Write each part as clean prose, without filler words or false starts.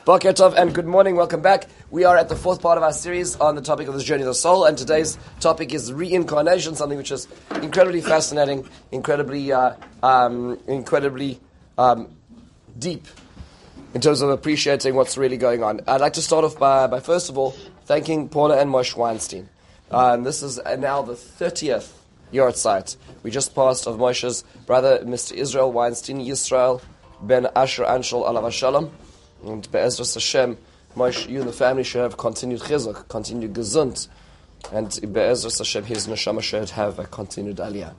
Boker Tov and good morning, welcome back. We are at the fourth part of our series on the topic of the journey of the soul, and today's topic is reincarnation, something which is incredibly fascinating, incredibly deep in terms of appreciating what's really going on. I'd like to start off by first of all, thanking Paula and Moshe Weinstein. This is now the 30th Yortzeit. We just passed of Moshe's brother, Mr. Israel Weinstein, Yisrael ben Asher Anshel Alav Shalom. And Be'ezras Hashem, Moshe, you and the family should have continued chizuk, continued gesund, and Be'ezras Hashem, his neshama should have a continued aliyah.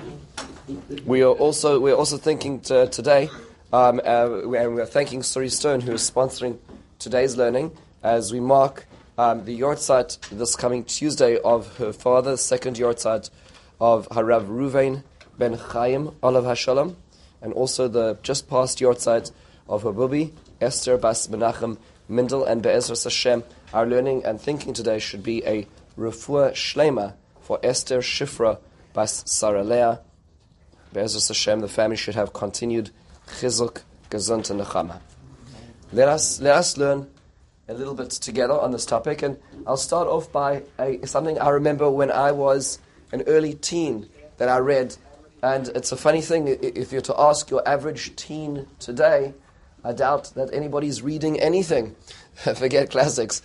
We are also thinking today, and we are thanking Suri Stone, who is sponsoring today's learning, as we mark the Yortzeit this coming Tuesday of her father, second Yortzeit of Harav Ruvain ben Chaim Olav Hashalom, and also the just past Yortzeit of her bubi, Esther Bas Menachem Mindel, and Be'ezras Hashem, our learning and thinking today should be a refuah shlema for Esther Shifra Bas Saralea. Be'ezras Hashem, the family should have continued chizuk, gesund, and nechama. Let us learn a little bit together on this topic, and I'll start off by something I remember when I was an early teen that I read, and it's a funny thing, if you're to ask your average teen today, I doubt that anybody's reading anything. Forget classics.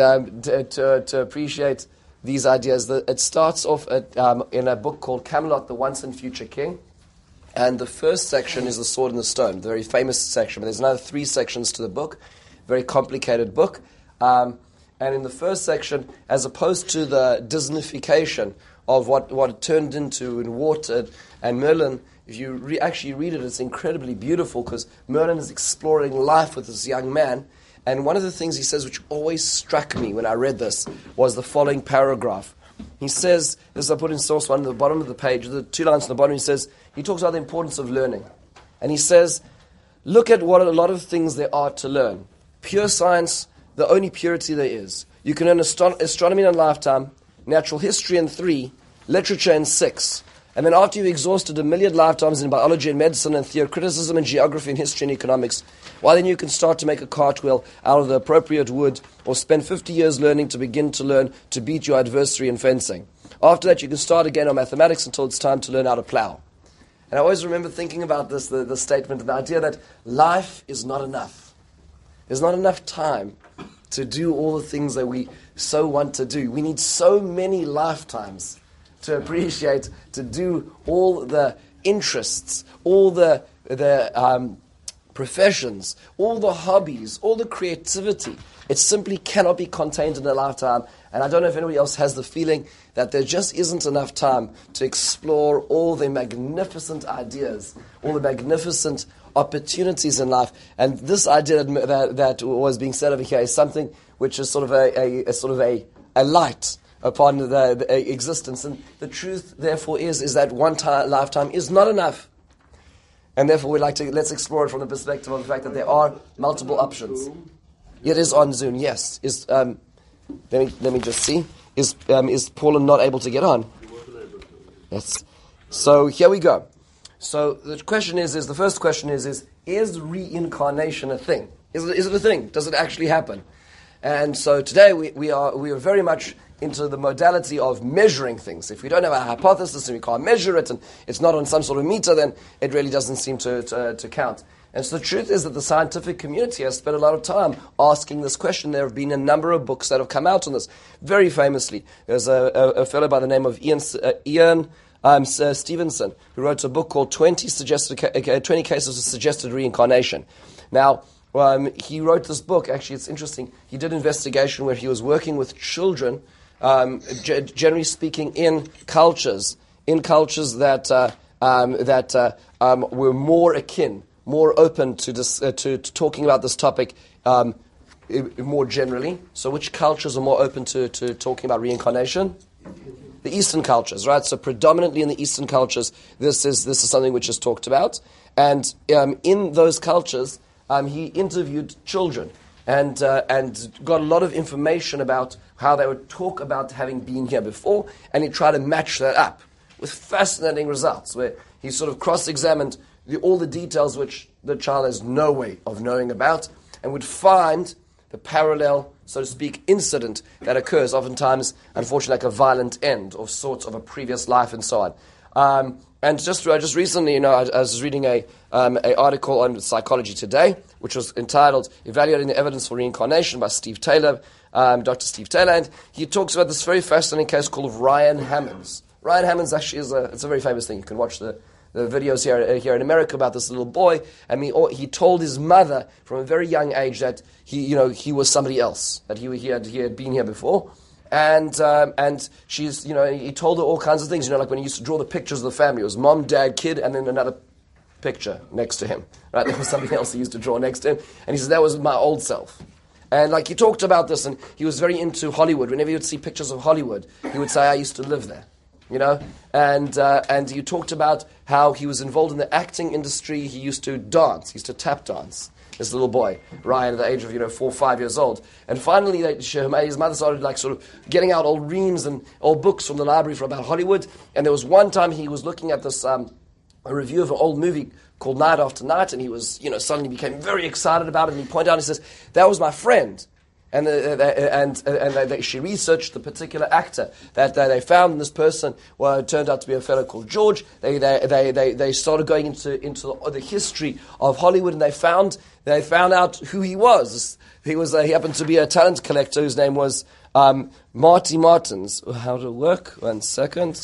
To appreciate these ideas. It starts off in a book called Camelot, the Once and Future King. And the first section is The Sword and the Stone, the very famous section. But there's another 3 sections to the book. Very complicated book. And in the first section, as opposed to the Disneyfication of what it turned into in Water and Merlin, if you actually read it, it's incredibly beautiful because Merlin is exploring life with this young man. And one of the things he says, which always struck me when I read this, was the following paragraph. He says, this I put in source 1 at the bottom of the page, the 2 lines on the bottom, he talks about the importance of learning. And he says, look at what a lot of things there are to learn. Pure science, the only purity there is. You can learn astronomy in a lifetime, natural history in 3, literature in 6. And then after you've exhausted 1 million lifetimes in biology and medicine and theocriticism and geography and history and economics, well, then you can start to make a cartwheel out of the appropriate wood or spend 50 years learning to begin to learn to beat your adversary in fencing. After that, you can start again on mathematics until it's time to learn how to plow. And I always remember thinking about this, the statement, the idea that life is not enough. There's not enough time to do all the things that we so want to do. We need so many lifetimes to appreciate, to do all the interests, all the professions, all the hobbies, all the creativity. It simply cannot be contained in a lifetime. And I don't know if anybody else has the feeling that there just isn't enough time to explore all the magnificent ideas, all the magnificent opportunities in life. And this idea that was being said over here is something which is sort of a light upon the existence. And the truth, therefore, is that one lifetime is not enough. And therefore, let's explore it from the perspective of the fact that there are multiple options. It is on Zoom, yes. Let me just see. Is Paula not able to get on? Yes. So here we go. So the question the first question is reincarnation a thing? Is it a thing? Does it actually happen? And so today we are very much into the modality of measuring things. If we don't have a hypothesis and we can't measure it and it's not on some sort of meter, then it really doesn't seem to count. And so the truth is that the scientific community has spent a lot of time asking this question. There have been a number of books that have come out on this. Very famously, there's a fellow by the name of Ian Stevenson, who wrote a book called 20 Cases of Suggested Reincarnation. Now, he wrote this book. Actually, it's interesting. He did investigation where he was working with children, generally speaking, in cultures that were more akin, more open to talking about this topic more generally. So, which cultures are more open to talking about reincarnation? The Eastern cultures, right? So, predominantly in the Eastern cultures, this is something which is talked about, and in those cultures, he interviewed children and got a lot of information about how they would talk about having been here before, and he tried to match that up with fascinating results, where he sort of cross-examined all the details which the child has no way of knowing about, and would find the parallel, so to speak, incident that occurs, oftentimes, unfortunately, like a violent end of sorts of a previous life and so on. And just recently, I was reading a article on Psychology Today, which was entitled "Evaluating the Evidence for Reincarnation" by Steve Taylor, Dr. Steve Taylor, and he talks about this very fascinating case called Ryan Hammonds. Ryan Hammonds actually it's a very famous thing. You can watch the videos here in America about this little boy. I mean, he told his mother from a very young age that he was somebody else, that he had been here before. And she's, he told her all kinds of things, like when he used to draw the pictures of the family. It was mom, dad, kid, and then another picture next to him. Right? There was something else he used to draw next to him. And he said, that was my old self. And he talked about this, and he was very into Hollywood. Whenever he would see pictures of Hollywood, he would say, I used to live there. And he talked about how he was involved in the acting industry. He used to dance. He used to tap dance. This little boy, Ryan, at the age of 4 or 5 years old, and finally, his mother started sort of getting out old reams and old books from the library for about Hollywood. And there was one time he was looking at this a review of an old movie called Night After Night, and he was suddenly became very excited about it. And he pointed out, he says, "That was my friend." And she researched the particular actor that they found in this person. Well, it turned out to be a fellow called George. They started going into the history of Hollywood, and they found out who he was. He happened to be a talent collector whose name was Marty Martins. How to work? 1 second.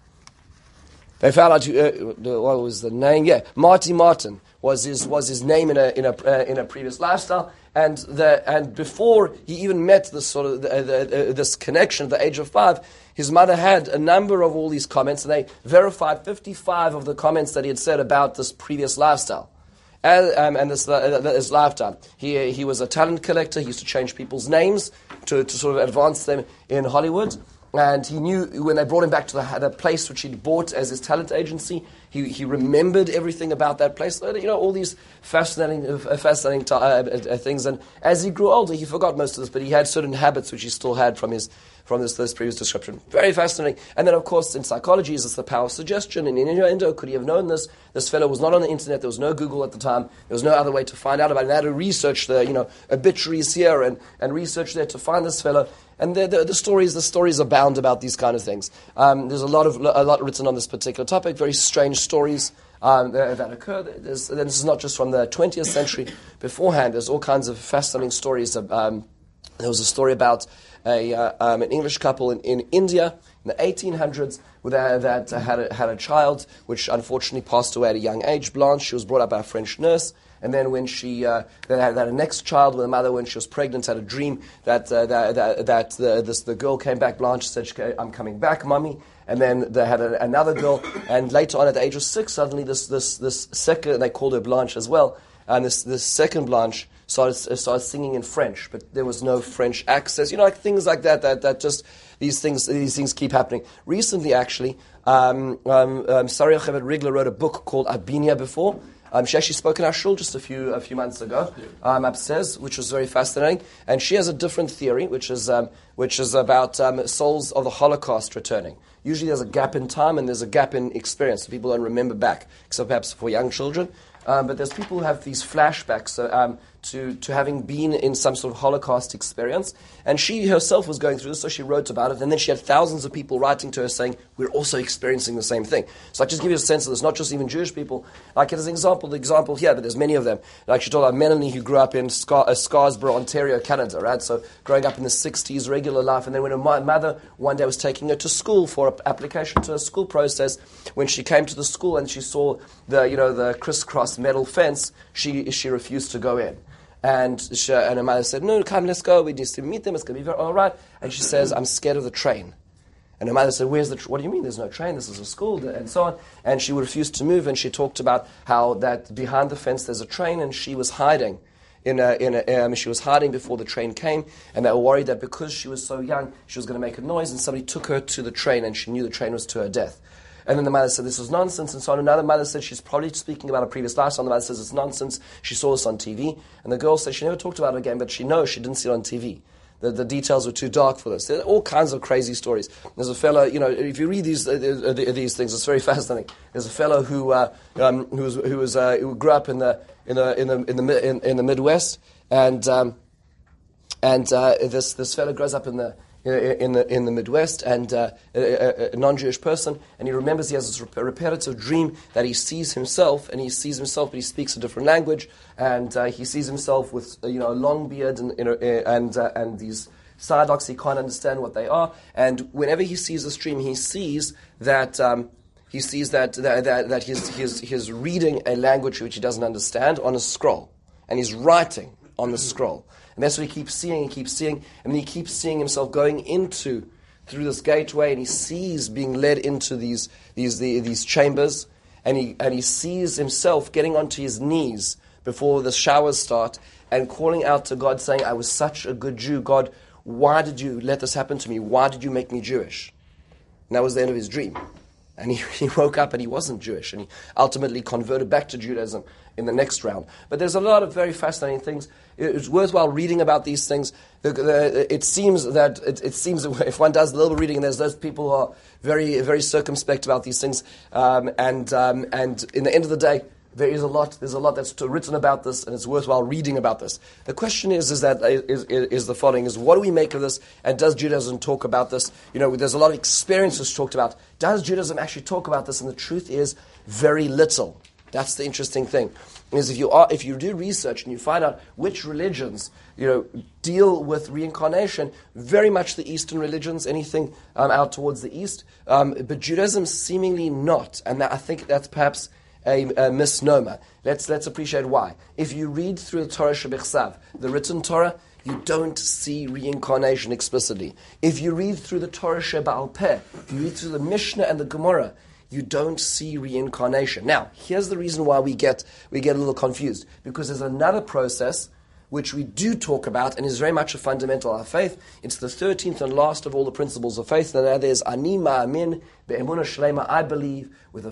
They found out what was the name. Yeah, Marty Martin was his name in a previous lifestyle. And before he even met this sort of this connection at the age of 5, his mother had a number of all these comments, and they verified 55 of the comments that he had said about this previous lifestyle. And this lifetime. He was a talent collector. He used to change people's names to sort of advance them in Hollywood. And he knew when they brought him back to the place which he'd bought as his talent agency, he remembered everything about that place. All these fascinating things. And as he grew older, he forgot most of this, but he had certain habits which he still had from this previous description. Very fascinating. And then, of course, in psychology, is this the power of suggestion? And in innuendo, could he have known this? This fellow was not on the internet. There was no Google at the time. There was no other way to find out about it. They had to research the obituaries here and research there to find this fellow. And the stories abound about these kind of things. There's a lot written on this particular topic. Very strange stories that occur. This is not just from the 20th century. Beforehand, there's all kinds of fascinating stories. There was a story about an English couple in India in the 1800s that had a child, which unfortunately passed away at a young age. Blanche, she was brought up by a French nurse. And then when they had a next child with the mother, when she was pregnant, had a dream that the girl came back. Blanche said, "I'm coming back, Mommy." And then they had another girl. And later on, at the age of 6, suddenly this second, they called her Blanche as well. And this second Blanche started singing in French, but there was no French access. Things like that just these things keep happening. Recently, actually, Sarah Yocheved Rigler wrote a book called "I've Been Here Before." She actually spoke in our shul just a few months ago upstairs, which was very fascinating. And she has a different theory, which is about souls of the Holocaust returning. Usually there's a gap in time and there's a gap in experience. So people don't remember back, except perhaps for young children. But there's people who have these flashbacks to having been in some sort of Holocaust experience. And she herself was going through this, so she wrote about it. And then she had thousands of people writing to her saying, we're also experiencing the same thing. So I just give you a sense of this, not just even Jewish people. As an example, the example here, but there's many of them. She told about Melanie, who grew up in Scarborough, Ontario, Canada, right? So growing up in the 60s, regular life. And then when her mother one day was taking her to school for an application to a school process, when she came to the school and she saw the crisscross metal fence, she refused to go in. And her mother said, "No, come, let's go. We need to meet them. It's going to be all right." And she says, "I'm scared of the train." And her mother said, "Where's the what do you mean? There's no train. This is a school," and so on. And she refused to move. And she talked about how that behind the fence there's a train, and she was hiding. She was hiding before the train came, and they were worried that because she was so young, she was going to make a noise, and somebody took her to the train, and she knew the train was to her death. And then the mother said this was nonsense, and so on. Another mother said she's probably speaking about a previous lifestyle. The mother says it's nonsense. She saw this on TV. And the girl said she never talked about it again, but she knows she didn't see it on TV. The details were too dark for this. There are all kinds of crazy stories. There's a fellow, if you read these things, it's very fascinating. There's a fellow who grew up in the Midwest, and this fellow grows up in the Midwest, and a non-Jewish person, and he remembers he has this repetitive dream that he sees himself, but he speaks a different language, and he sees himself with a long beard and these side locks. He can't understand what they are, and whenever he sees this dream, he sees that he's reading a language which he doesn't understand on a scroll, and he's writing on the scroll. And that's what he keeps seeing, and he keeps seeing himself going through this gateway, and he sees being led into these chambers, and he sees himself getting onto his knees before the showers start, and calling out to God, saying, "I was such a good Jew. God, why did you let this happen to me? Why did you make me Jewish?" And that was the end of his dream. And he woke up and he wasn't Jewish, and he ultimately converted back to Judaism in the next round. But there's a lot of very fascinating things. It's worthwhile reading about these things. It seems that if one does a little reading, there's those people who are very, very circumspect about these things. And in the end of the day, there's a lot that's written about this, and it's worthwhile reading about this. The question is the following: is what do we make of this, and does Judaism talk about this? There's a lot of experiences talked about. Does Judaism actually talk about this? And the truth is, very little. That's the interesting thing. Is if you do research and you find out which religions deal with reincarnation, very much the Eastern religions, anything out towards the East, but Judaism seemingly not, and I think that's perhaps a misnomer. Let's appreciate why. If you read through the Torah Shebichsav, the written Torah, you don't see reincarnation explicitly. If you read through the Torah Sheba'al Peh, if you read through the Mishnah and the Gemara, you don't see reincarnation. Now, here's the reason why we get a little confused. Because there's another process which we do talk about and is very much a fundamental of our faith. It's the 13th and last of all the principles of faith. And that is, Ani ma'amin be'emunah shlema, I believe with a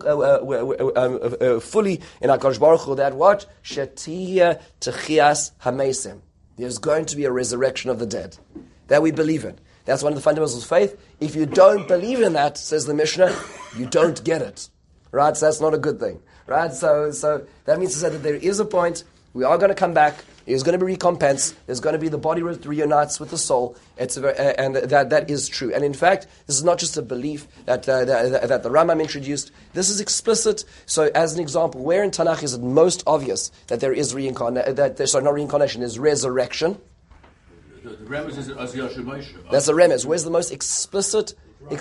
fully in HaKadosh Baruch Hu that what? Shetiyah techias hamesim. There's going to be a resurrection of the dead. That we believe in. That's one of the fundamentals of faith. If you don't believe in that, says the Mishnah, you don't get it. Right? So that's not a good thing. Right? So that means to say that there is a point, we are going to come back, there's going to be recompense, there's going to be the body reunites with the soul, and that is true. And in fact, this is not just a belief that the Rambam introduced, this is explicit. So as an example, where in Tanakh is it most obvious that there is not reincarnation, there's resurrection? The remez is Aziyah Shemoshe. That's the remez. Where's the most explicit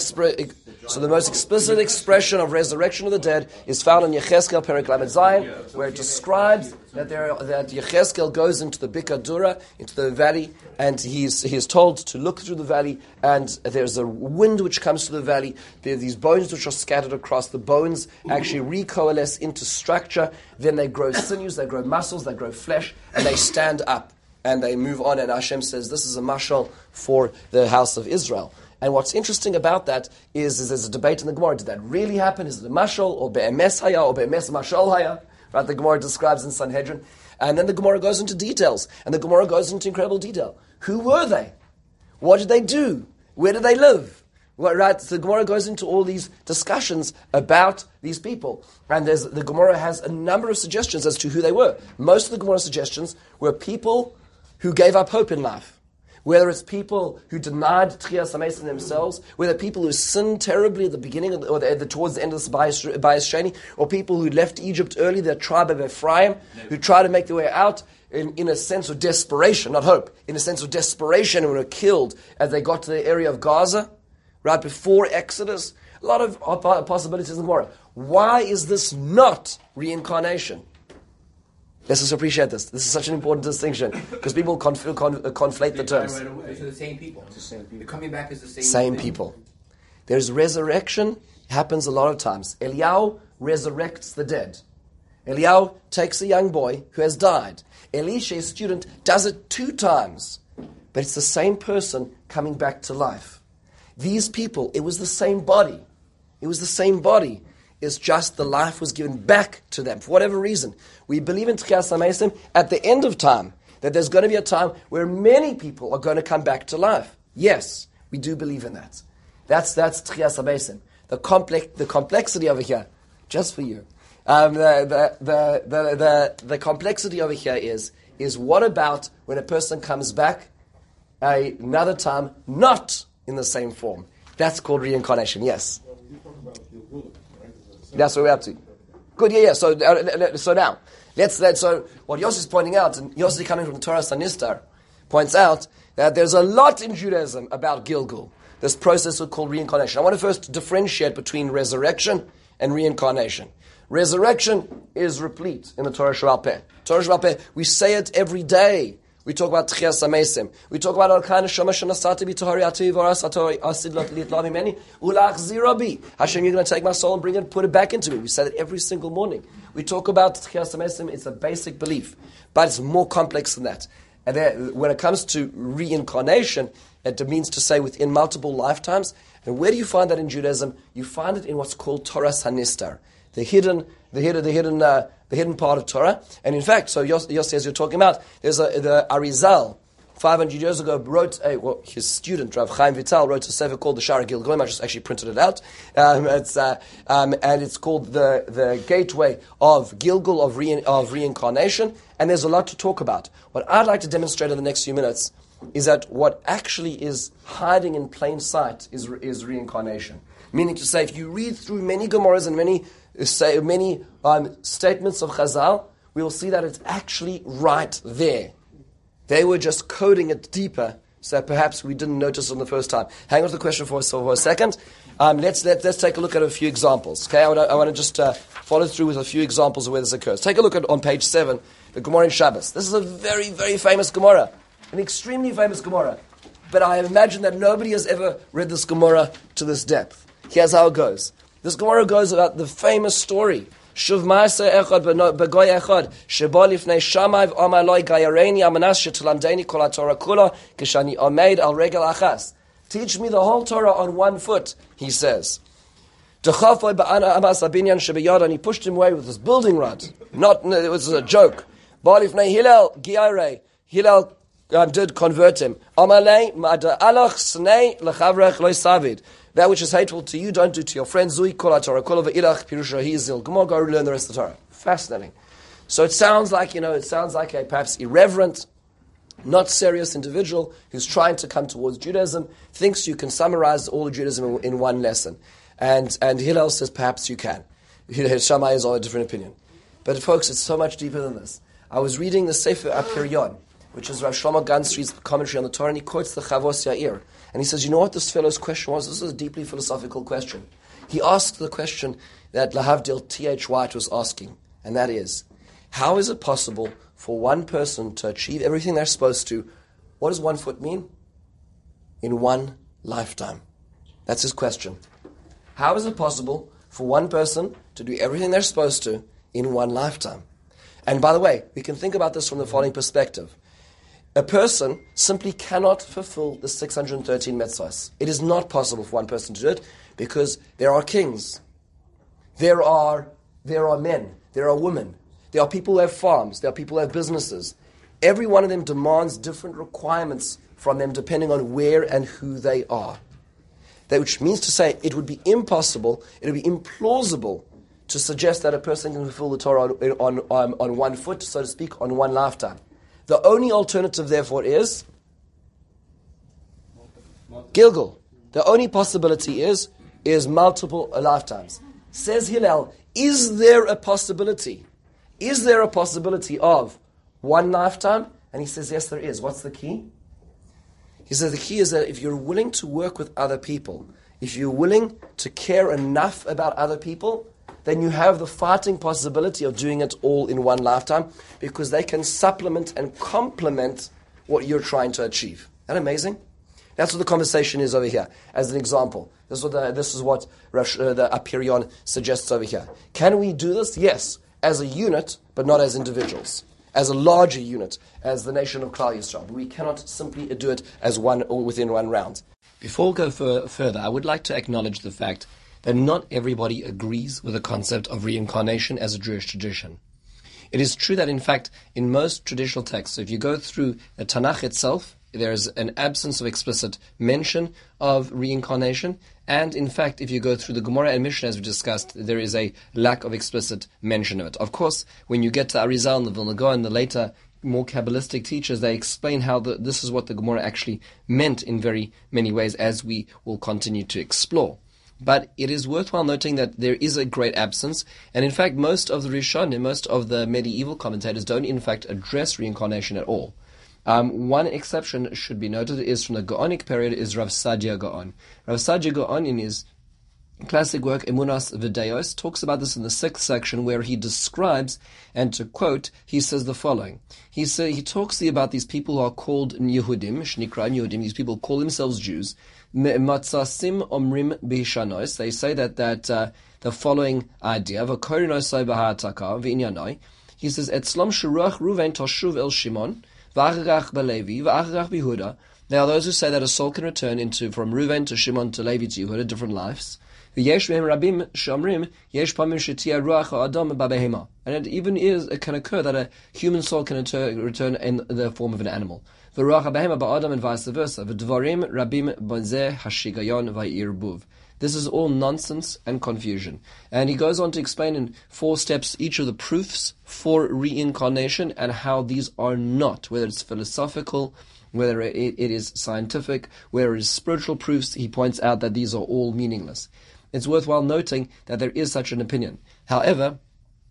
so the most explicit expression of resurrection of the dead is found in Yechezkel Perek Lamed Zayin, where it describes that Yechezkel goes into the Bika Dura, into the valley, and he is told to look through the valley, and there's a wind which comes to the valley. There are these bones which are scattered across. The bones actually recoalesce into structure. Then they grow sinews, they grow muscles, they grow flesh, and they stand up. And they move on, and Hashem says, this is a mashal for the house of Israel. And what's interesting about that is there's a debate in the Gemara. Did that really happen? Is it a mashal, or be'emes haya, or be'emes mashal haya? Right, the Gemara describes in Sanhedrin. And then the Gemara goes into details. And the Gemara goes into incredible detail. Who were they? What did they do? Where did they live? Well, right, so the Gemara goes into all these discussions about these people. And the Gemara has a number of suggestions as to who they were. Most of the Gemara suggestions were people who gave up hope in life. Whether it's people who denied Tchias HaMesim themselves, whether people who sinned terribly at the beginning or towards the end of this Bayis Sheni, or people who left Egypt early, the tribe of Ephraim, who tried to make their way out in a sense of desperation, not hope, in a sense of desperation, and were killed as they got to the area of Gaza, right before Exodus. A lot of possibilities in the Gemara. Why is this not reincarnation? Let's just appreciate this. This is such an important distinction because people conflate the terms. Right away. These are the same people. The coming back is the same. Same people. There's resurrection. Happens a lot of times. Eliyahu resurrects the dead. Eliyahu takes a young boy who has died. Elisha's student does it 2 times, but it's the same person coming back to life. These people, it was the same body. It was the same body. It's just the life was given back to them for whatever reason. We believe in Tchias HaMesim at the end of time, that there's going to be a time where many people are going to come back to life. Yes, we do believe in that. That's Tchias HaMesim. The complexity over here, just for you. The complexity over here is is what about when a person comes back another time, not in the same form? That's called reincarnation, yes. That's what we're up to. Good, yeah. So now, so what Yossi is pointing out, and Yossi coming from Torah Sanistar, points out that there's a lot in Judaism about Gilgul, this process called reincarnation. I want to first differentiate between resurrection and reincarnation. Resurrection is replete in the Torah Sheba'al Peh. Torah Sheba'al Peh, we say it every day. We talk about Tchias HaMesim. We talk about Al-Khan Neshama Shenasati B'Tohari Ati V'Arasati Asid Litla Mimeni Ulachzira Bi. Hashem, you're going to take my soul and bring it, put it back into me. We say that every single morning. We talk about Tchias HaMesim. It's a basic belief, but it's more complex than that. And when it comes to reincarnation, it means to say within multiple lifetimes. And where do you find that in Judaism? You find it in what's called Torah Sanistar, the hidden part of Torah. And in fact, so Yossi, as you're talking about, there's the Arizal, 500 years ago, wrote his student, Rav Chaim Vital, wrote a sefer called the Shara Gilgulim. I just actually printed it out. And it's called the Gateway of Gilgul, of Reincarnation. And there's a lot to talk about. What I'd like to demonstrate in the next few minutes is that what actually is hiding in plain sight is reincarnation. Meaning to say, if you read through many Gemaras and many statements of Chazal, we will see that it's actually right there. They were just coding it deeper, so perhaps we didn't notice on the first time. Hang on to the question for a second. Let's take a look at a few examples. Okay, I want to just follow through with a few examples of where this occurs. Take a look on page 7, the Gemara in Shabbos. This is a very, very famous Gemara, an extremely famous Gemara. But I imagine that nobody has ever read this Gemara to this depth. Here's how it goes. This Gemara goes about the famous story. Shuv ma'aseh echad b'goy echad sheba lifnei Shammai v'amar lo gayareni amanas shetulamdeni kol haTorah kula k'shani omeid al regel achas. Teach me the whole Torah on one foot, he says. T'chafoi ba'ana amas abinyan shebeyad, and he pushed him away with his building rod. It was a joke. Ba lifnei Hillel giyarei. Hillel did convert him. Amalei ma'ada alach snei lechavrech lo savid. That which is hateful to you, don't do to your friends. Zui kol haTorah kol ve'ilach pirusha hizil. Come on, go learn the rest of the Torah. Fascinating. So it sounds like a perhaps irreverent, not serious individual who's trying to come towards Judaism, thinks you can summarize all of Judaism in one lesson. And Hillel says perhaps you can. Shammai is on a different opinion. But folks, it's so much deeper than this. I was reading the Sefer Apiryon, which is Rav Shlomo Ganstri's commentary on the Torah, and he quotes the Chavos Yair. And he says, you know what this fellow's question was? This is a deeply philosophical question. He asked the question that Lahavdil T.H. White was asking, and that is, how is it possible for one person to achieve everything they're supposed to? What does 1 foot mean? In one lifetime. That's his question. How is it possible for one person to do everything they're supposed to in one lifetime? And by the way, we can think about this from the following perspective. A person simply cannot fulfill the 613 mitzvahs. It is not possible for one person to do it because there are kings, there are men, there are women, there are people who have farms, there are people who have businesses. Every one of them demands different requirements from them depending on where and who they are. That which means to say it would be impossible, it would be implausible to suggest that a person can fulfill the Torah on 1 foot, so to speak, on one lifetime. The only alternative, therefore, is Gilgul. The only possibility is multiple lifetimes. Says Hillel, is there a possibility? Is there a possibility of one lifetime? And he says, yes, there is. What's the key? He says the key is that if you're willing to work with other people, if you're willing to care enough about other people, then you have the fighting possibility of doing it all in one lifetime because they can supplement and complement what you're trying to achieve. Isn't that amazing? That's what the conversation is over here. As an example, this is what the Apiryon suggests over here. Can we do this? Yes, as a unit, but not as individuals. As a larger unit, as the nation of Klal Yisrael. But we cannot simply do it as one or within one round. Before we go further, I would like to acknowledge the fact that not everybody agrees with the concept of reincarnation as a Jewish tradition. It is true that, in fact, in most traditional texts, so if you go through the Tanakh itself, there is an absence of explicit mention of reincarnation, and in fact, if you go through the Gemara and Mishnah, as we discussed, there is a lack of explicit mention of it. Of course, when you get to Arizal and the Vilna Gaon and the later more Kabbalistic teachers, they explain how this is what the Gemara actually meant in very many ways, as we will continue to explore. But it is worthwhile noting that there is a great absence, and in fact most of the Rishonim, most of the medieval commentators don't in fact address reincarnation at all. One exception should be noted is from the Gaonic period is Rav Sadia Gaon. Rav Sadia Gaon, in his classic work Emunas V'Deos, talks about this in the 6th section, where he describes, and to quote, he says the following. He talks about these people who are called Yehudim, Shnikra Yehudim, these people call themselves Jews. Matzasim Omrim Bishanos, they say that the following idea, V'Korinosai B'Ha'ataka V'Inyanoi, he says, Etzlom Shuruach Ruven Toshuv El Shimon, V'Acharach B'Levi, V'Acharach B'Yehuda. There are those who say that a soul can return from Reuven to Shimon to Levi to Yehuda, different lives. And it even it can occur that a human soul can return in the form of an animal. And vice versa. This is all nonsense and confusion. And he goes on to explain in 4 steps each of the proofs for reincarnation and how these are not, whether it's philosophical, whether it is scientific, whether it is spiritual proofs. He points out that these are all meaningless. It's worthwhile noting that there is such an opinion. However,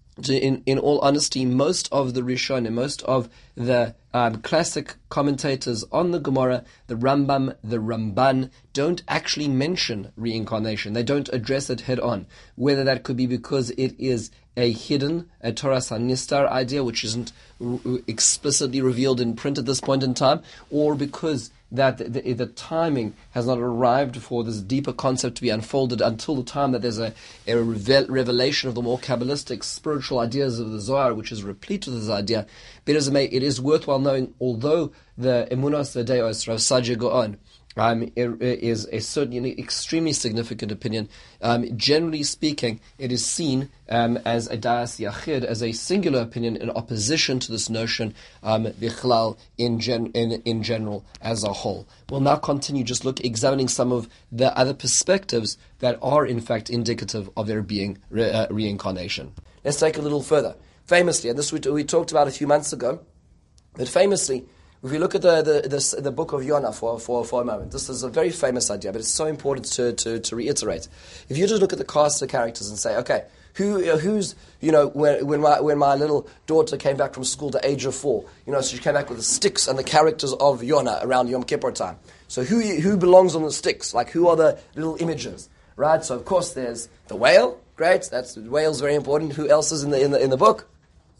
in all honesty, most of the Rishonim, most of the classic commentators on the Gemara, the Rambam, the Ramban, don't actually mention reincarnation. They don't address it head on. Whether that could be because it is a hidden, a Torah Sanistar idea, which isn't explicitly revealed in print at this point in time, or because that the timing has not arrived for this deeper concept to be unfolded until the time that there's a revelation of the more Kabbalistic spiritual ideas of the Zohar, which is replete with this idea. But as it may, it is worthwhile knowing, although the Emunas V'Deos, Rav Sadia Gaon, it is a certainly extremely significant opinion. Generally speaking, it is seen as a das yachid, as a singular opinion in opposition to this notion bichlal in general as a whole. We'll now continue examining some of the other perspectives that are in fact indicative of there being reincarnation. Let's take a little further. Famously, and this we talked about a few months ago, but famously, if we look at the book of Yonah for a moment, this is a very famous idea, but it's so important to reiterate. If you just look at the cast of characters and say, okay, who's when my little daughter came back from school at the age of 4, so she came back with the sticks and the characters of Yonah around Yom Kippur time. So who belongs on the sticks? Like, who are the little images, right? So of course there's the whale. Great, the whale's very important. Who else is in the book?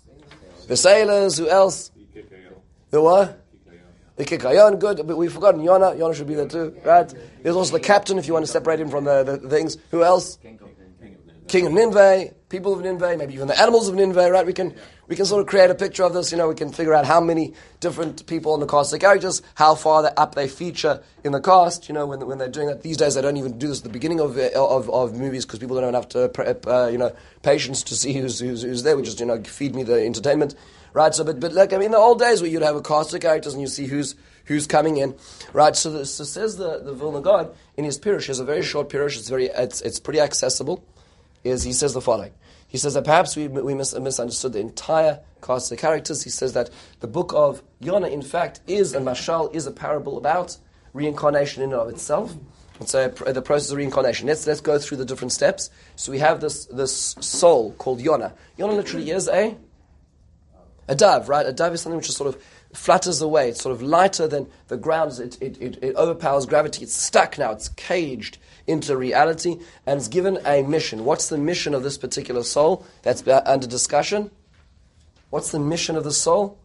The sailors. Who else? The what? The Kikayon, good, but we've forgotten Yonah. Yonah should be there too, right? There's also the captain, if you want to separate him from the things. Who else? King of Nineveh, people of Nineveh, maybe even the animals of Nineveh, right? We can sort of create a picture of this, we can figure out how many different people in the cast of characters, how far up they feature in the cast, when they're doing that. These days they don't even do this at the beginning of movies because people don't have enough patience to see who's there. We just, feed me the entertainment. Right, so but like in the old days where you'd have a cast of characters and you see who's coming in, right? So says the Vilna Gaon in his Pirush. He has a very short Pirush. It's pretty accessible. He says the following. He says that perhaps we misunderstood the entire cast of characters. He says that the book of Yonah, in fact, is a parable about reincarnation in and of itself. It's the process of reincarnation. Let's go through the different steps. So we have this soul called Yonah. Yonah literally is a dove, right? A dove is something which just sort of flutters away. It's sort of lighter than the ground. It overpowers gravity. It's stuck now. It's caged into reality and it's given a mission. What's the mission of this particular soul that's under discussion? What's the mission of the soul?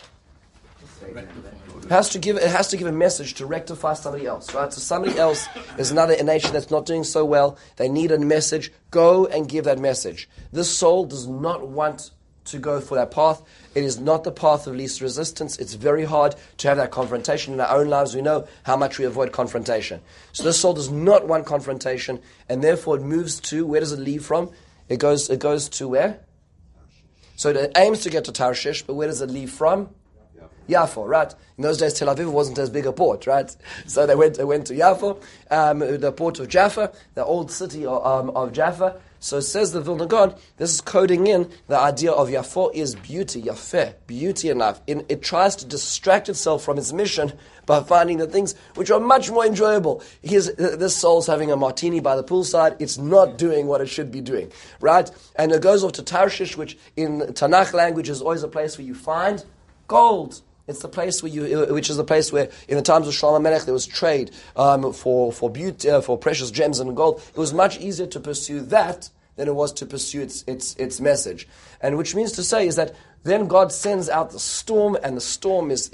It has to give a message to rectify somebody else, right? So somebody else is a nation that's not doing so well. They need a message. Go and give that message. This soul does not want to go for that path. It is not the path of least resistance. It's very hard to have that confrontation. In our own lives, we know how much we avoid confrontation. So this soul does not want confrontation, and therefore it moves to, where does it leave from? It goes to where? So it aims to get to Tarshish, but where does it leave from? Yafo, right? In those days, Tel Aviv wasn't as big a port, right? So they went to Yafo, the port of Jaffa, the old city of Jaffa. So it says the Vilna Gaon, this is coding in the idea of Yafo is beauty, Yafeh, beauty enough. It tries to distract itself from its mission by finding the things which are much more enjoyable. This soul's having a martini by the poolside. It's not doing what it should be doing, right? And it goes off to Tarshish, which in Tanakh language is always a place where you find gold. It's the place which is the place where, in the times of Shlomo Melech, there was trade for beauty, for precious gems and gold. It was much easier to pursue that than it was to pursue its message. And which means to say is that then God sends out the storm, and the storm is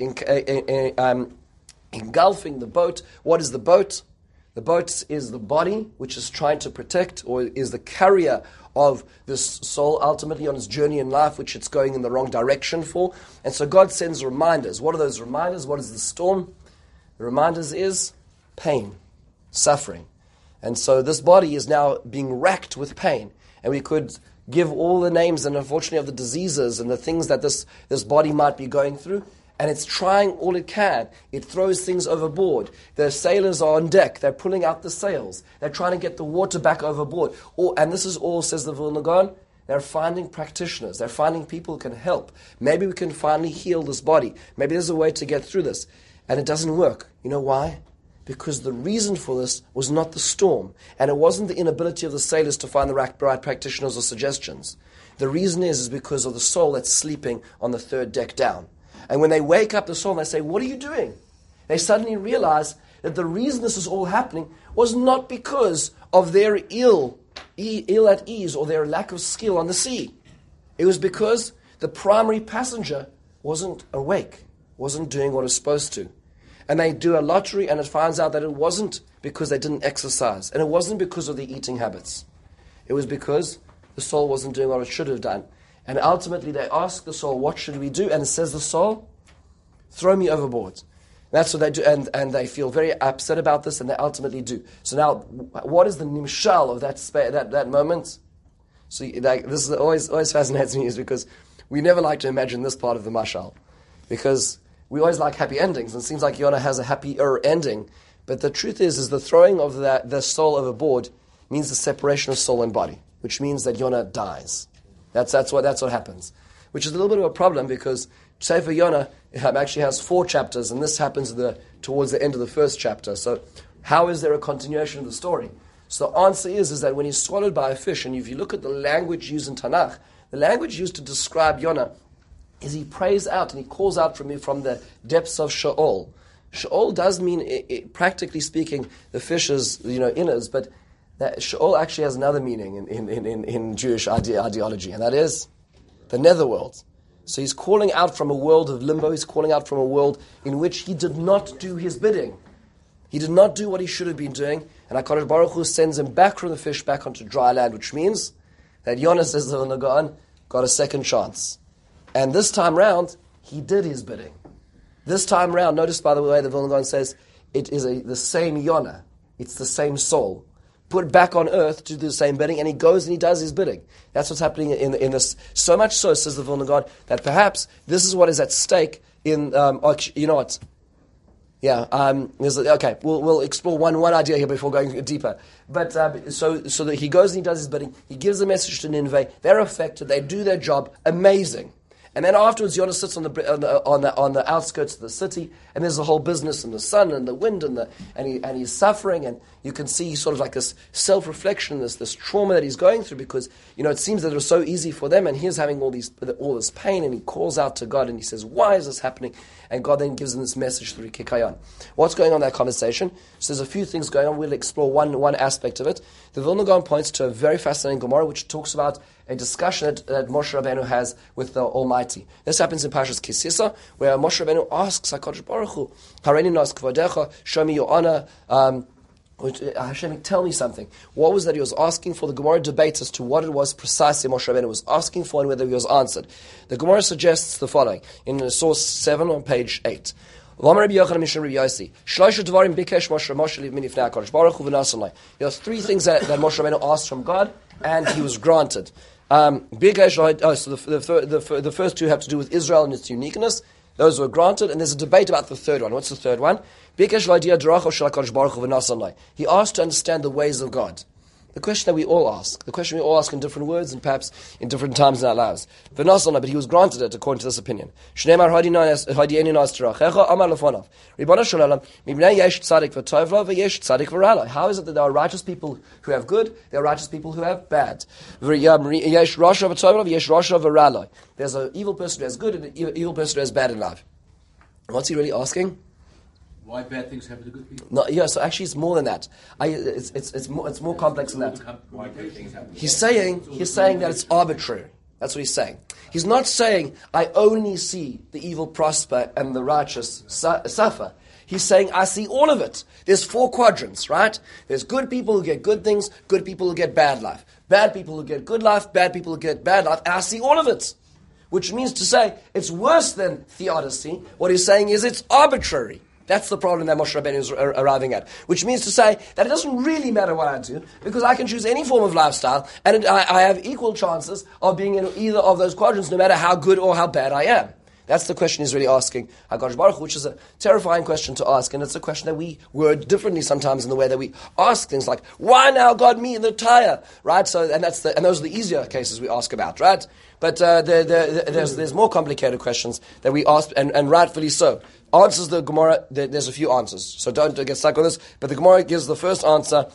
engulfing the boat. What is the boat? The boat is the body, which is trying to protect, or is the carrier of this soul ultimately on its journey in life, which it's going in the wrong direction for. And so God sends reminders. What are those reminders? What is the storm? The reminders is pain, suffering. And so this body is now being racked with pain. And we could give all the names, and unfortunately, of the diseases and the things that this body might be going through. And it's trying all it can. It throws things overboard. The sailors are on deck. They're pulling out the sails. They're trying to get the water back overboard. And this is all, says the Vilna Gaon, they're finding practitioners. They're finding people who can help. Maybe we can finally heal this body. Maybe there's a way to get through this. And it doesn't work. You know why? Because the reason for this was not the storm. And it wasn't the inability of the sailors to find the right practitioners or suggestions. The reason is because of the soul that's sleeping on the third deck down. And when they wake up the soul and they say, what are you doing? They suddenly realize that the reason this is all happening was not because of their ill at ease or their lack of skill on the sea. It was because the primary passenger wasn't awake, wasn't doing what it was supposed to. And they do a lottery and it finds out that it wasn't because they didn't exercise. And it wasn't because of the eating habits. It was because the soul wasn't doing what it should have done. And ultimately they ask the soul, what should we do? And it says the soul, throw me overboard. And that's what they do. And they feel very upset about this, and they ultimately do. So now, what is the nimshal of that moment? So this is always fascinates me, is because we never like to imagine this part of the mashal. Because we always like happy endings, and it seems like Yonah has a happier ending. But the truth is the throwing of the soul overboard means the separation of soul and body, which means that Yonah dies. That's what happens, which is a little bit of a problem because Sefer Yonah actually has 4 chapters, and this happens towards the end of the first chapter. So, how is there a continuation of the story? So the answer is that when he's swallowed by a fish, and if you look at the language used in Tanakh, the language used to describe Yonah is he prays out and he calls out from the depths of Sheol. Sheol does mean, practically speaking, the fish's innards, but that Sheol actually has another meaning in Jewish ideology, and that is the netherworld. So he's calling out from a world of limbo. He's calling out from a world in which he did not do his bidding. He did not do what he should have been doing, and HaKadosh Baruch Hu sends him back from the fish back onto dry land, which means that Yonah, says the Vilna Gaon, got a second chance. And this time round, he did his bidding. This time round, notice by the way the Vilna Gaon says, it is the same Yonah. It's the same soul. Put back on earth to do the same bidding, and he goes and he does his bidding. That's what's happening in this. So much so, says the Vilna Gaon, that perhaps this is what is at stake in, you know what? Yeah, okay, we'll explore one idea here before going deeper. But so that he goes and he does his bidding, he gives the message to Nineveh, they're affected, they do their job, amazing. And then afterwards, Yonah sits on the outskirts of the city, and there's the whole business, and the sun, and the wind, and he's suffering, and you can see sort of like this self-reflection, this trauma that he's going through, because it seems that it was so easy for them, and he's having all this pain, and he calls out to God, and he says, "Why is this happening?" And God then gives him this message through Kikayon. What's going on in that conversation? So there's a few things going on. We'll explore one aspect of it. The Vilna Gaon points to a very fascinating Gemara, which talks about a discussion that Moshe Rabbeinu has with the Almighty. This happens in Parshas Kisisa, where Moshe Rabbeinu asks HaKadosh Baruch Hu, "Hareini nas kvodecha, show me your honor." Hashem, tell me something. What was that he was asking for? The Gemara debates as to what it was precisely Moshe Rabbeinu was asking for and whether he was answered. The Gemara suggests the following in source 7 on page 8. There are 3 things that Moshe Rabbeinu asked from God, and he was granted. So the first 2 have to do with Israel and its uniqueness. Those were granted, and there's a debate about the third one. What's the third one? He asked to understand the ways of God. The question that we all ask. The question we all ask in different words and perhaps in different times in our lives. V'nasana, but he was granted it according to this opinion. Shneimar hadieni nas tirachecha amar lefonav. Ribono shel olam, mibnei yesh tzadik v'tov lo v'yesh tzadik v'ra. How is it that there are righteous people who have good, there are righteous people who have bad? Yesh rasha v'tov lo v'yesh rasha v'ra. There's an evil person who has good and an evil person who has bad in life. And what's he really asking? Why bad things happen to good people? No, yeah. So actually, it's more than that. It's more complex than that. Why good things happen? He's saying that it's arbitrary. That's what he's saying. He's not saying I only see the evil prosper and the righteous suffer. He's saying I see all of it. There's 4 quadrants, right? There's good people who get good things, good people who get bad life, bad people who get good life, bad people who get bad life, and I see all of it. Which means to say it's worse than theodicy. What he's saying is it's arbitrary. That's the problem that Moshe Rabbeinu is arriving at. Which means to say that it doesn't really matter what I do, because I can choose any form of lifestyle, and I have equal chances of being in either of those quadrants, no matter how good or how bad I am. That's the question he's really asking HaKadosh Baruch Hu, which is a terrifying question to ask, and it's a question that we word differently sometimes in the way that we ask things like, why now God me in the tire? Right? So, and those are the easier cases we ask about, right? But there's more complicated questions that we ask, and rightfully so. Answers the Gemara, there's a few answers, so don't get stuck on this, but the Gemara gives the first answer.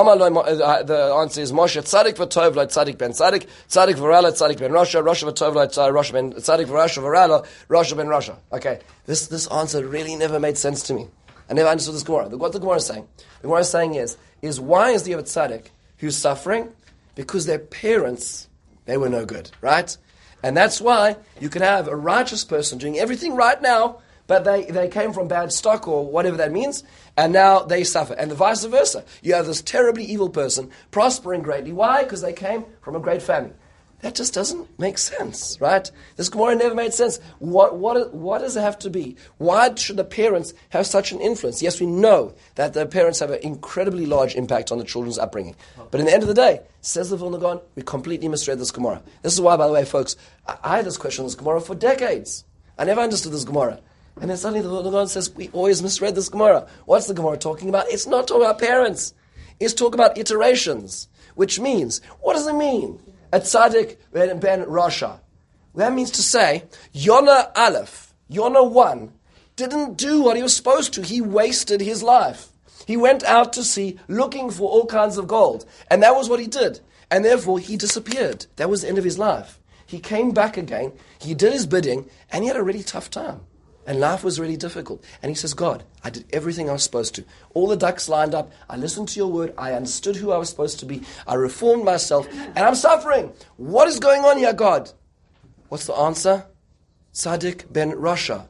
The answer is Moshe Tzadik v'Tov lo Tzadik ben Tzadik, Tzadik v'Rala Tzadik ben Rasha, Rasha v'Tov lo Rasha ben Tzadik v'Rasha v'Rala, Rasha ben Rasha. Okay, this answer really never made sense to me. I never understood this Gemara. What the Gemara is saying? The Gemara is saying is why is the Yevet Tzadik who's suffering? Because their parents, they were no good, right? And that's why you can have a righteous person doing everything right now, but they came from bad stock or whatever that means, and now they suffer. And the vice versa. You have this terribly evil person prospering greatly. Why? Because they came from a great family. That just doesn't make sense, right? This Gemara never made sense. What does it have to be? Why should the parents have such an influence? Yes, we know that the parents have an incredibly large impact on the children's upbringing. But in the end of the day, says the Vilna Gaon, we completely misread this Gemara. This is why, by the way, folks, I had this question on this Gemara for decades. I never understood this Gemara. And then suddenly the Vilna Gaon says, we always misread this Gemara. What's the Gemara talking about? It's not talking about parents. It's talking about iterations. Which means, what does it mean? A tzaddik ben Rasha. That means to say, Yonah Aleph, Yonah 1, didn't do what he was supposed to. He wasted his life. He went out to sea looking for all kinds of gold. And that was what he did. And therefore he disappeared. That was the end of his life. He came back again, he did his bidding, and he had a really tough time. And life was really difficult. And he says, God, I did everything I was supposed to. All the ducks lined up. I listened to your word. I understood who I was supposed to be. I reformed myself. And I'm suffering. What is going on here, God? What's the answer? Tzaddik ben Rasha.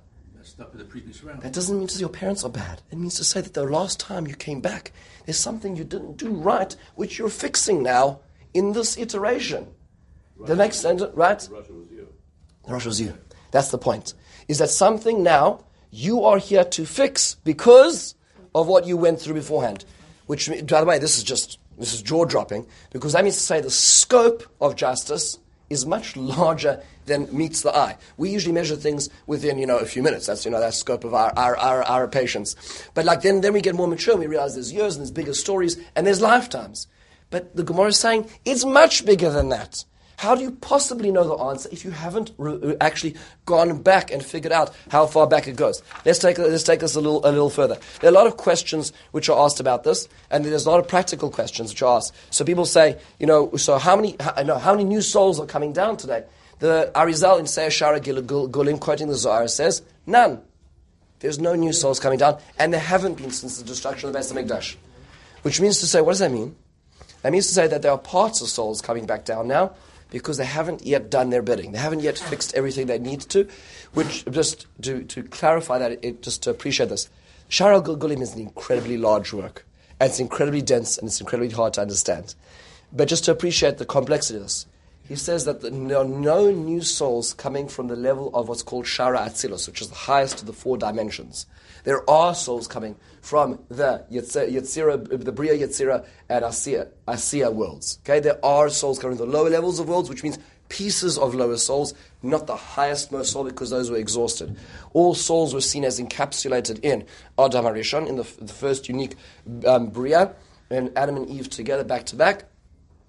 That doesn't mean to say your parents are bad. It means to say that the last time you came back, there's something you didn't do right, which you're fixing now in this iteration. The next sentence, right? Rasha was you. That's the point. Is that something now you are here to fix because of what you went through beforehand. Which, by the way, this is jaw-dropping, because that means to say the scope of justice is much larger than meets the eye. We usually measure things within, a few minutes. That's, that scope of our patience. But then we get more mature and we realize there's years and there's bigger stories and there's lifetimes. But the Gemara is saying it's much bigger than that. How do you possibly know the answer if you haven't actually gone back and figured out how far back it goes? Let's take this a little further. There are a lot of questions which are asked about this, and there's a lot of practical questions which are asked. So people say, so how many new souls are coming down today? The Arizal in Seir Shara Gulim, quoting the Zohar, says none. There's no new souls coming down, and there haven't been since the destruction of the Beis HaMikdash. Which means to say, what does that mean? That means to say that there are parts of souls coming back down now, because they haven't yet done their bidding. They haven't yet fixed everything they need to, which, just to clarify that, just to appreciate this, Shara Gulim is an incredibly large work, and it's incredibly dense, and it's incredibly hard to understand. But just to appreciate the complexity of this, he says that there are no new souls coming from the level of what's called Shara Atzilus, which is the highest of the 4 dimensions. There are souls coming from the Yetzirah, the Bria, Yetzirah, and Asiya worlds. Okay, there are souls coming from the lower levels of worlds, which means pieces of lower souls, not the highest most soul, because those were exhausted. All souls were seen as encapsulated in Adam HaRishon, in the first unique Bria, and Adam and Eve together, back to back.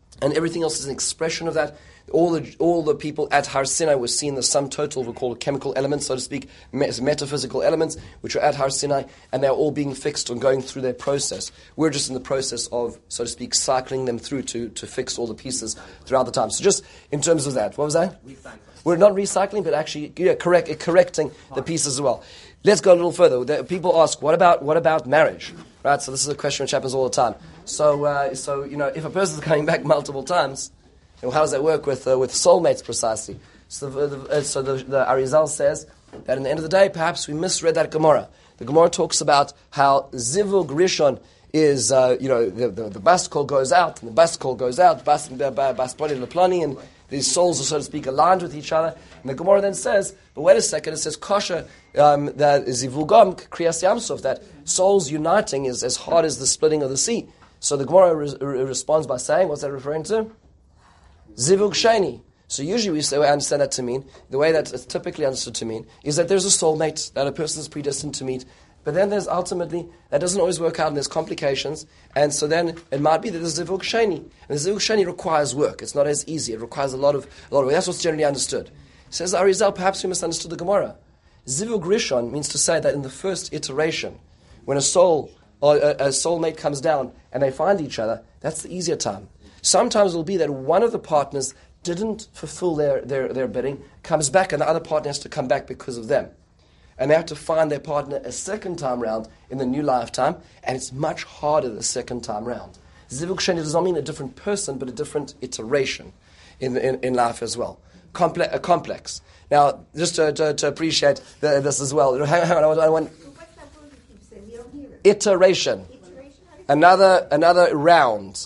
and everything else is an expression of that. All the people at Har Sinai were seeing the sum total, we call it chemical elements, so to speak, metaphysical elements, which are at Har Sinai, and they're all being fixed and going through their process. We're just in the process of, so to speak, cycling them through to fix all the pieces throughout the time. So just in terms of that, what was that? Recycling. We're not recycling, but actually correcting the pieces as well. Let's go a little further. People ask, what about marriage? Right. So this is a question which happens all the time. So if a person is coming back multiple times, how does that work with soulmates precisely? So the Arizal says that in the end of the day, perhaps we misread that Gemara. The Gemara talks about how Zivug Rishon is, the bas kol goes out, and the bas kol goes out, bas plani leplani, and these souls are, so to speak, aligned with each other. And the Gemara then says, but wait a second, it says kasha, that zivugam kriyas yamsuf, that souls uniting is as hard as the splitting of the sea. So the Gemara responds by saying, what's that referring to? Zivug sheni. So usually we understand that to mean, the way that it's typically understood to mean, is that there's a soulmate that a person is predestined to meet. But then there's ultimately, that doesn't always work out and there's complications. And so then it might be that there's Zivug sheni. And the Zivug sheni requires work. It's not as easy. It requires a lot of work. That's what's generally understood. Says Arizal, perhaps we misunderstood the Gemara. Zivug Rishon means to say that in the first iteration, when a soul or a soulmate comes down and they find each other, that's the easier time. Sometimes it will be that one of the partners didn't fulfill their bidding, comes back, and the other partner has to come back because of them. And they have to find their partner a second time round in the new lifetime, and it's much harder the second time round. Zivug Sheni does not mean a different person, but a different iteration in life as well. Complex. Now, just to appreciate this as well, hang on, I want What's that word you keep saying? We don't hear it. iteration. Iteration? Another round.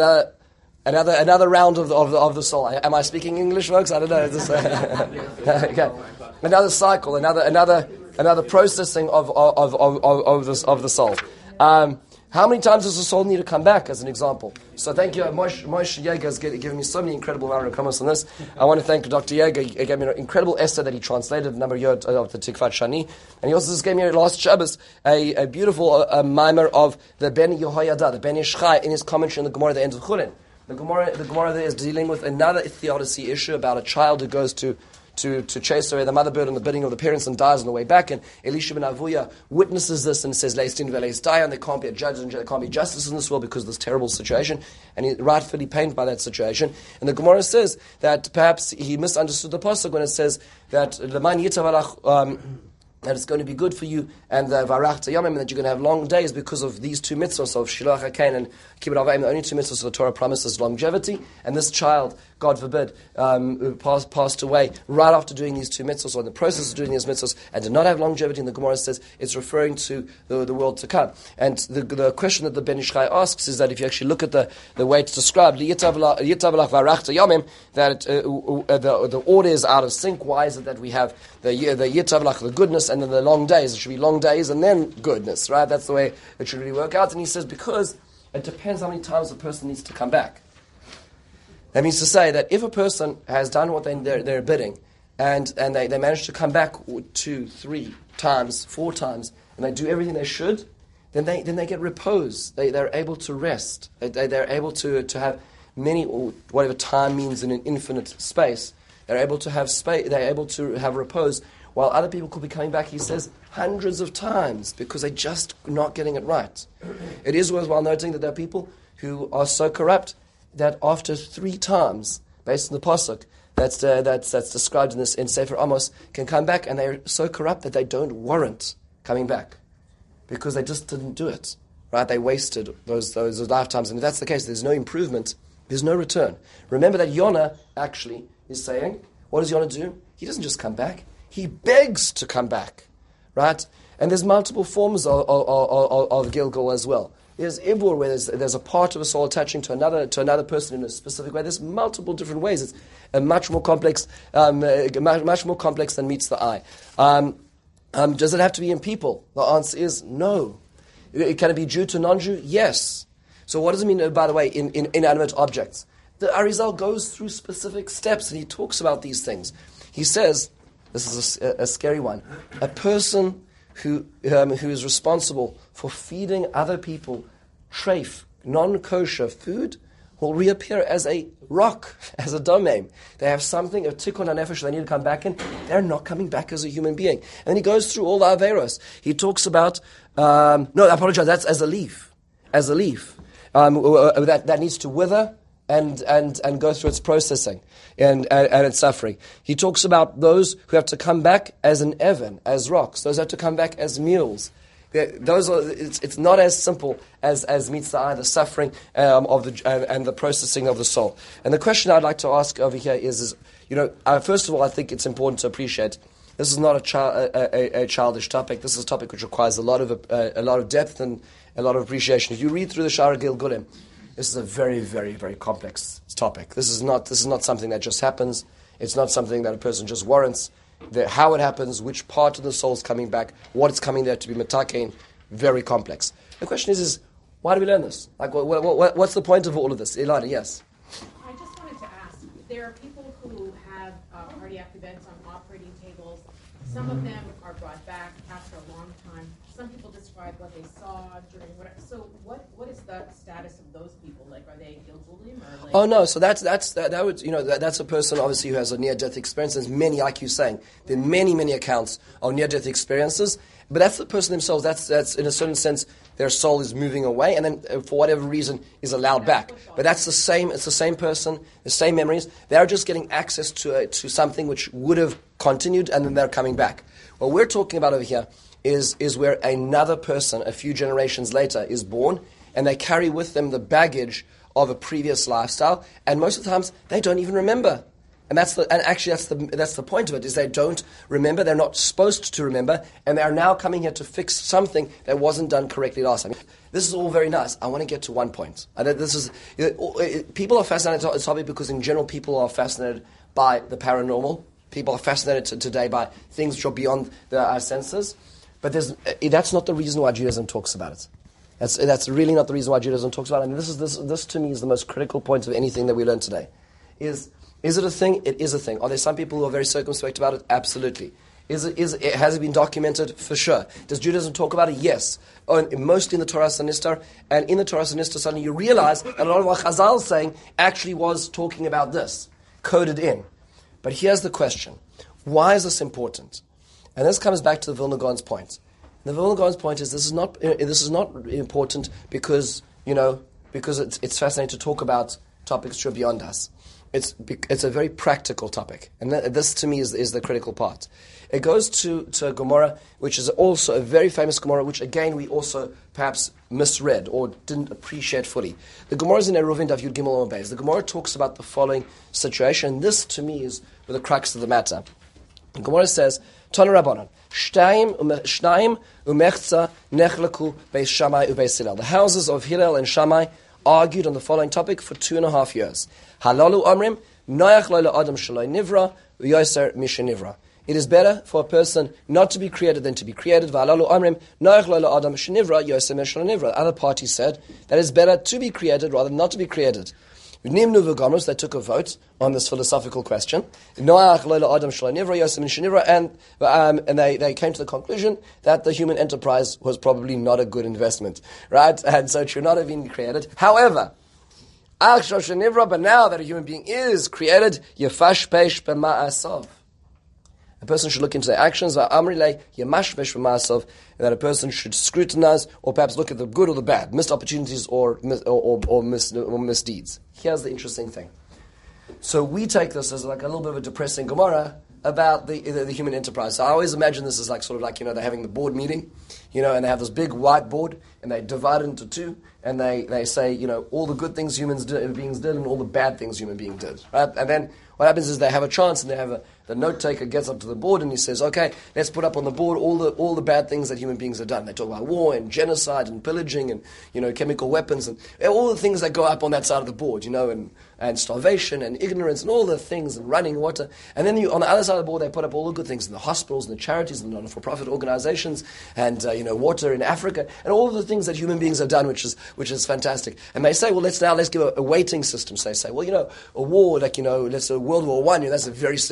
Another round of the soul. Am I speaking English, folks? I don't know. Okay. Another cycle. Another processing of the soul. How many times does the soul need to come back, as an example? So thank you. Moshe Yeager has given me so many incredible comments on this. I want to thank Dr. Yeager. He gave me an incredible essay that he translated a number of years of the Tikvat Shani. And he also just gave me last Shabbos a beautiful mimer of the Ben Yehoyada, the Ben Ish Chai, in his commentary on the Gemara at the end of Chulin. The Gemara there is dealing with another theodicy issue about a child who goes to chase away the mother bird on the bidding of the parents and dies on the way back. And Elisha ben Avuya witnesses this and says, Leistin ve'leis dayan, there can't be a judge and there can't be justice in this world because of this terrible situation. And he's rightfully pained by that situation. And the Gemara says that perhaps he misunderstood the pasuk when it says that Leman Yitav that it's going to be good for you, and the Varach Yamim, and that you're going to have long days because of these two mitzvahs of Shiloach HaKain and Kibbut Avayim, the only two mitzvahs the Torah promises longevity. And this child, God forbid, passed away right after doing these two mitzvahs, or in the process of doing these mitzvahs, and did not have longevity. And the Gemara says it's referring to the world to come. And the question that the Ben Ish Chai asks is that if you actually look at the way it's described, Yitav Varach Yamim, that the order is out of sync. Why is it that we have the Yitav the goodness, and then the long days? It should be long days and then goodness, right? That's the way it should really work out. And he says, because it depends how many times a person needs to come back. That means to say that if a person has done what they're bidding, and they manage to come back 2, 3 times, 4 times, and they do everything they should, then they get repose. They're able to rest. They're able to have many, or whatever time means in an infinite space. They're able to have space. They're able to have repose. While other people could be coming back, he says, hundreds of times because they're just not getting it right. It is worthwhile noting that there are people who are so corrupt that after 3 times, based on the pasuk that's described in Sefer Amos, can come back, and they're so corrupt that they don't warrant coming back because they just didn't do it. Right? They wasted those lifetimes, and if that's the case, there's no improvement, there's no return. Remember that Yonah actually is saying, what does Yonah do? He doesn't just come back. He begs to come back, right? And there's multiple forms of Gilgal as well. There's Ibur, where there's a part of a soul attaching to another person in a specific way. There's multiple different ways. It's much more complex than meets the eye. Does it have to be in people? The answer is no. Can it be Jew to non-Jew? Yes. So what does it mean, by the way, in inanimate objects? The Arizal goes through specific steps, and he talks about these things. He says, this is a scary one, a person who is responsible for feeding other people treif, non-kosher food, will reappear as a rock, as a domain. They have something, a tikkun hanefesh they need to come back in. They're not coming back as a human being. And then he goes through all the averos. He talks about, that's as a leaf. As a leaf. That needs to wither and go through its processing and its suffering. He talks about those who have to come back as an evan, as rocks. Those have to come back as mules. It's not as simple as meets the eye, the suffering and the processing of the soul. And the question I'd like to ask over here is first of all, I think it's important to appreciate this is not a childish topic. This is a topic which requires a lot of depth and a lot of appreciation. If you read through the Shara Gilgulim, this is a very, very, very complex topic. This is not something that just happens. It's not something that a person just warrants. How it happens, which part of the soul is coming back, what it's coming there to be metakein, very complex. The question is why do we learn this? Like, what's the point of all of this? Ilana, yes? I just wanted to ask, there are people who have cardiac events on operating tables. Some of them are brought back after a long time. Some people describe what they saw during whatever. So what is the status of those people? Like, are they Gilgulim or like? Oh no, so that's a person obviously who has a near-death experience. There's many, like you're saying, there are many accounts of near-death experiences. But that's the person themselves. That's in a certain sense their soul is moving away, and then for whatever reason is allowed back. But that's the same. It's the same person, the same memories. They're just getting access to something which would have continued, and then they're coming back. What we're talking about over here is where another person, a few generations later, is born, and they carry with them the baggage of a previous lifestyle, and most of the times they don't even remember. And that's the point of it, is they don't remember, they're not supposed to remember, and they are now coming here to fix something that wasn't done correctly last time. This is all very nice. I want to get to one point. People are fascinated with this topic because in general people are fascinated by the paranormal. People are fascinated today by things which are beyond our senses. But that's not the reason why Judaism talks about it. That's really not the reason why Judaism talks about it. And this to me is the most critical point of anything that we learn today. Is it a thing? It is a thing. Are there some people who are very circumspect about it? Absolutely. Has it been documented? For sure. Does Judaism talk about it? Yes. Mostly in the Torah Sanistar. And in the Torah Sanistar, suddenly you realize that a lot of what Chazal is saying actually was talking about this, coded in. But here's the question. Why is this important? And this comes back to the Vilna Gaon's point. The Vilna Gaon's point is this is not important because it's fascinating to talk about topics which are beyond us. It's a very practical topic, and this to me is the critical part. It goes to a Gemara, which is also a very famous Gemara, which again we also perhaps misread or didn't appreciate fully. The Gemara is in Eruvin Daf Yud Gimel Amud Beis. The Gemara talks about the following situation. This to me is the crux of the matter. The Gemara says, Tana Rabbanan, Shnaim umechza nechlaku beis Shammai ubeis Hillel. The houses of Hillel and Shammai argued on the following topic for 2.5 years. Halalu amrim, noach lo adam shaloi nivra, uyoser mishenivra. It is better for a person not to be created than to be created. Halalu amrim, noach lo adam shenivra, uyoser mishenivra. Other parties said that it's better to be created rather than not to be created. Nimnu v'gamos, they took a vote on this philosophical question. Noach lo adam shaloi nivra, uyoser mishenivra, and they came to the conclusion that the human enterprise was probably not a good investment, right? And so it should not have been created. However, but now that a human being is created, yefash peish b'ma'asav. A person should look into their actions, and that a person should scrutinize or perhaps look at the good or the bad, missed opportunities or misdeeds. Here's the interesting thing. So we take this as like a little bit of a depressing Gemara about the human enterprise. So I always imagine this as like sort of like, they're having the board meeting, and they have this big whiteboard, and they divide it into two, and they say, all the good things human beings did and all the bad things human beings did. Right? And then what happens is they have a chance, and they have the note taker gets up to the board and he says, okay, let's put up on the board all the bad things that human beings have done. They talk about war and genocide and pillaging and chemical weapons and all the things that go up on that side of the board, and starvation and ignorance and all the things and running water. And then on the other side of the board they put up all the good things in the hospitals and the charities and the non-for-profit organizations and water in Africa and all of the things that human beings have done, which is fantastic. And they say, well, let's give a weighting system. So they say, well, a war like let's say World War I, that's a very significant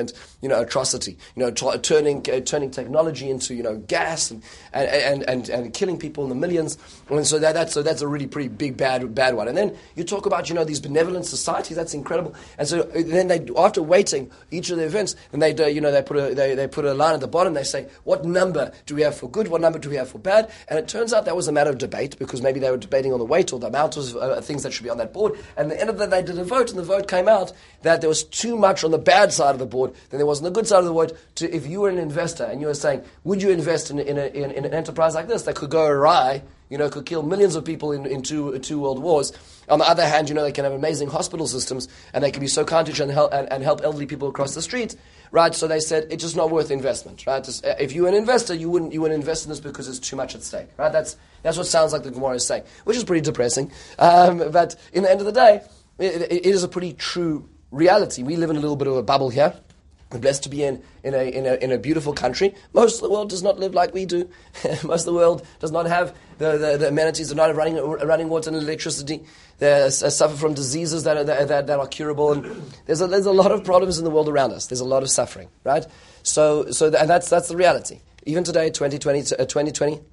significant, atrocity. Turning technology into, gas and killing people in the millions. And so that's a really pretty big bad one. And then you talk about, these benevolent societies. That's incredible. And so then they, after weighting each of the events, and they put a line at the bottom. They say, what number do we have for good? What number do we have for bad? And it turns out that was a matter of debate, because maybe they were debating on the weight or the amount of things that should be on that board. And at the end of the day, they did a vote, and the vote came out that there was too much on the bad side of the board than there was on the good side of the board. If you were an investor and you were saying, would you invest in an enterprise like this that could go awry, could kill millions of people in two world wars? On the other hand, they can have amazing hospital systems, and they can be so kind to each other and help elderly people across the street, right? So they said it's just not worth investment, right? If you were an investor, you wouldn't invest in this because there's too much at stake, right? That's what sounds like the Gemara is saying, which is pretty depressing. But in the end of the day, it is a pretty true reality. We live in a little bit of a bubble here. We're blessed to be in a beautiful country. Most of the world does not live like we do. Most of the world does not have the amenities, does not have running water and electricity. They suffer from diseases that are curable. And there's a lot of problems in the world around us. There's a lot of suffering, right? So and that's the reality. Even today, 2023.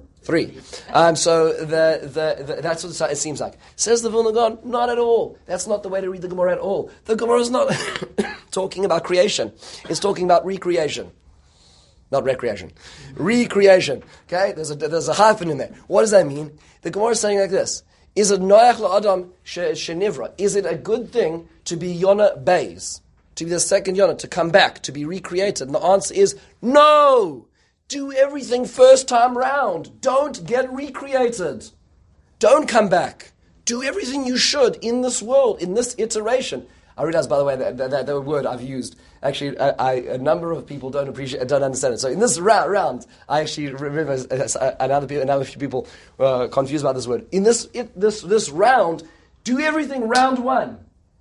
So that's what it seems like. Says the Vilna Gaon, not at all. That's not the way to read the Gemara at all. The Gemara is not talking about creation. It's talking about recreation. Not recreation. Recreation. Okay? There's a hyphen in there. What does that mean? The Gemara is saying like this. Is it noach la'adam shenivra? Is it a good thing to be Yonah Beis? To be the second Yonah, to come back, to be recreated? And the answer is no! Do everything first time round. Don't get recreated. Don't come back. Do everything you should in this world, in this iteration. I realize, by the way, that the word I've used, actually, a number of people don't understand it. So in this round, I actually remember another few people were confused about this word. In this round, do everything round one.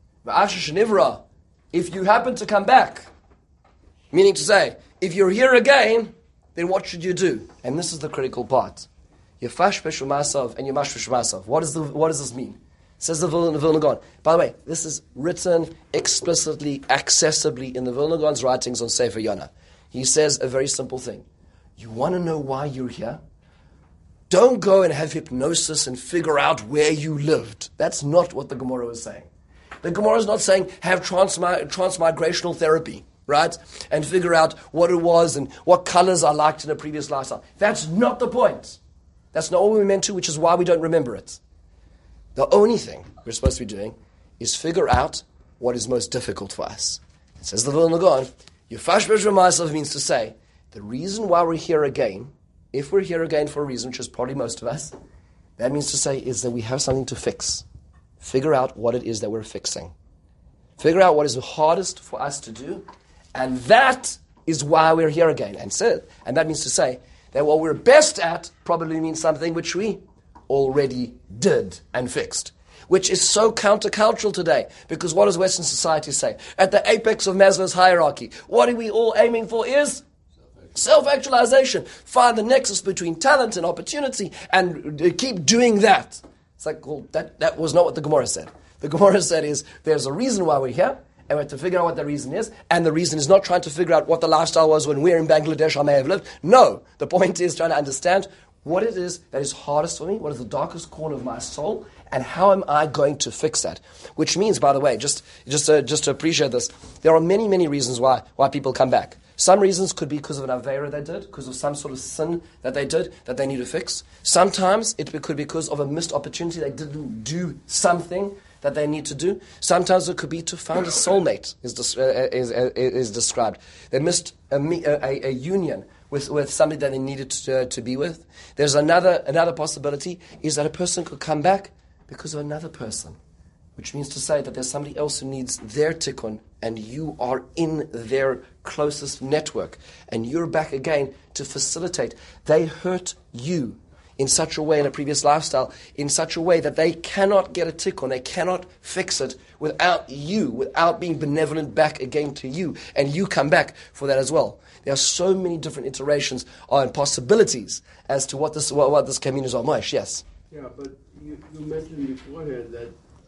If you happen to come back, meaning to say, if you're here again, then what should you do? And this is the critical part. Yefash beshumasav and yemash beshumasav. What does this mean? Says the Vilna Gaon. By the way, this is written explicitly, accessibly in the Vilna Gaon's writings on Sefer Yonah. He says a very simple thing. You want to know why you're here? Don't go and have hypnosis and figure out where you lived. That's not what the Gemara is saying. The Gemara is not saying have transmigrational therapy, right? And figure out what it was and what colors I liked in a previous lifestyle. That's not the point. That's not what we meant to, which is why we don't remember it. The only thing we're supposed to be doing is figure out what is most difficult for us. It says the Vilna Gaon, Yefash B'Shemaisav means to say, the reason why we're here again, if we're here again for a reason, which is probably most of us, that means to say is that we have something to fix. Figure out what it is that we're fixing. Figure out what is the hardest for us to do, and that is why we're here again. And that means to say that what we're best at probably means something which we already did and fixed, which is so countercultural today, because what does Western society say? At the apex of Maslow's hierarchy, what are we all aiming for is self-actualization. Find the nexus between talent and opportunity and keep doing that. It's like, well, that was not what the Gemara said. The Gemara said is, there's a reason why we're here, and we have to figure out what the reason is, and the reason is not trying to figure out what the lifestyle was when we're in Bangladesh I may have lived. No, the point is trying to understand what it is that is hardest for me, what is the darkest corner of my soul, and how am I going to fix that? Which means, by the way, just to appreciate this, there are many, many reasons why people come back. Some reasons could be because of an avera they did, because of some sort of sin that they did that they need to fix. Sometimes it could be because of a missed opportunity, they didn't do something that they need to do. Sometimes it could be to find a soulmate, is described. They missed a union with somebody that they needed to be with. There's another possibility, is that a person could come back because of another person, which means to say that there's somebody else who needs their tikkun, and you are in their closest network, and you're back again to facilitate. They hurt you in such a way, in a previous lifestyle, in such a way that they cannot get a tikkun, they cannot fix it without you, without being benevolent back again to you, and you come back for that as well. There are so many different iterations and possibilities as to what this community is on. Moesh, yes? Yeah, but you mentioned beforehand that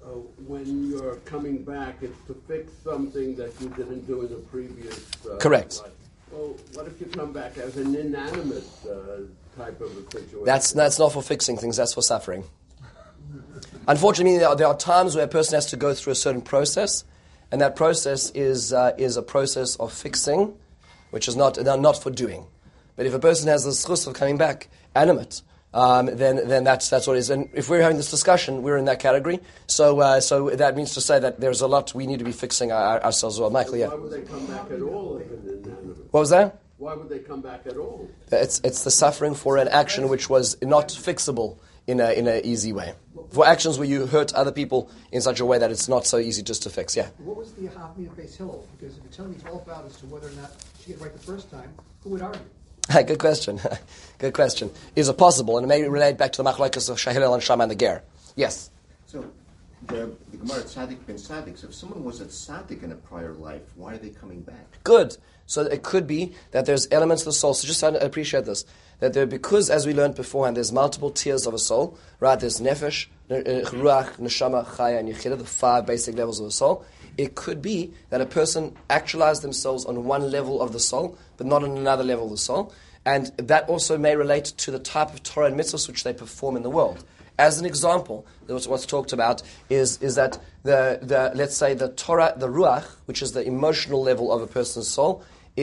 when you're coming back, it's to fix something that you didn't do in the previous Correct. life. Well, what if you come back as an inanimate type of a situation? That's not for fixing things, that's for suffering. Unfortunately, there are times where a person has to go through a certain process, and that process is a process of fixing, which is not for doing. But if a person has the schus of coming back animate, then that's what it is. And if we're having this discussion, we're in that category. So that means to say that there's a lot we need to be fixing ourselves as well. Michael, yeah. Why would they come back at all if it's inanimate? What was that? Why would they come back at all? It's the suffering for an action which was not fixable in an easy way. For actions where you hurt other people in such a way that it's not so easy just to fix. Yeah. What was the Hafmi of Beis Hillel? Because if you're telling me 12 out as to whether or not she get it right the first time, who would argue? Good question. Good question. Is it possible? And it may relate back to the machlokes of Shahilel and Shammai and the Ger. Yes. So the Gemara Tzaddik ben Tzaddik. So if someone was a tzaddik in a prior life, why are they coming back? Good. So it could be that there's elements of the soul. So just to appreciate this. That because, as we learned beforehand, there's multiple tiers of a soul. Right? There's nefesh, ruach, neshama, chaya, and yechidah, the 5 basic levels of the soul. It could be that a person actualized themselves on one level of the soul, but not on another level of the soul. And that also may relate to the type of Torah and mitzvahs which they perform in the world. As an example, what's talked about is that the let's say the Torah, the ruach, which is the emotional level of a person's soul,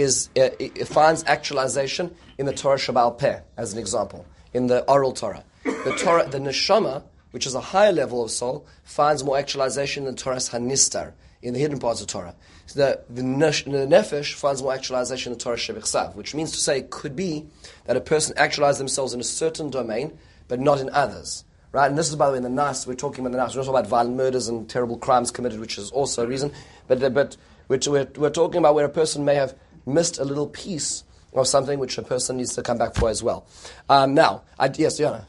it finds actualization in the Torah Shabbal Peh, as an example, in the oral Torah. The Torah, the neshama, which is a higher level of soul, finds more actualization in the Torah Hanistar, in the hidden parts of Torah. So the nefesh finds more actualization in the Torah Shevichsav, which means to say it could be that a person actualizes themselves in a certain domain, but not in others. Right? And this is, by the way, in the Nas, we're talking about the Nas. We're not talking about violent murders and terrible crimes committed, which is also a reason. But we're talking about where a person may have missed a little piece of something which a person needs to come back for as well. Yes, Yana.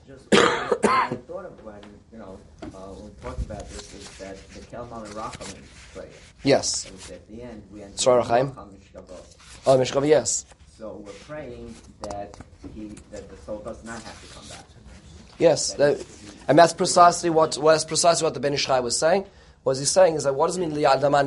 I thought of when we talked about this is that the Kelman and Rachamim prayer. Yes. And at the end we end Sorry, Chaim. Oh, Mishkava, yes. So we're praying that the soul does not have to come back. Yes, and that's precisely what the Ben Ish Chai was saying. What he's saying is that what does it mean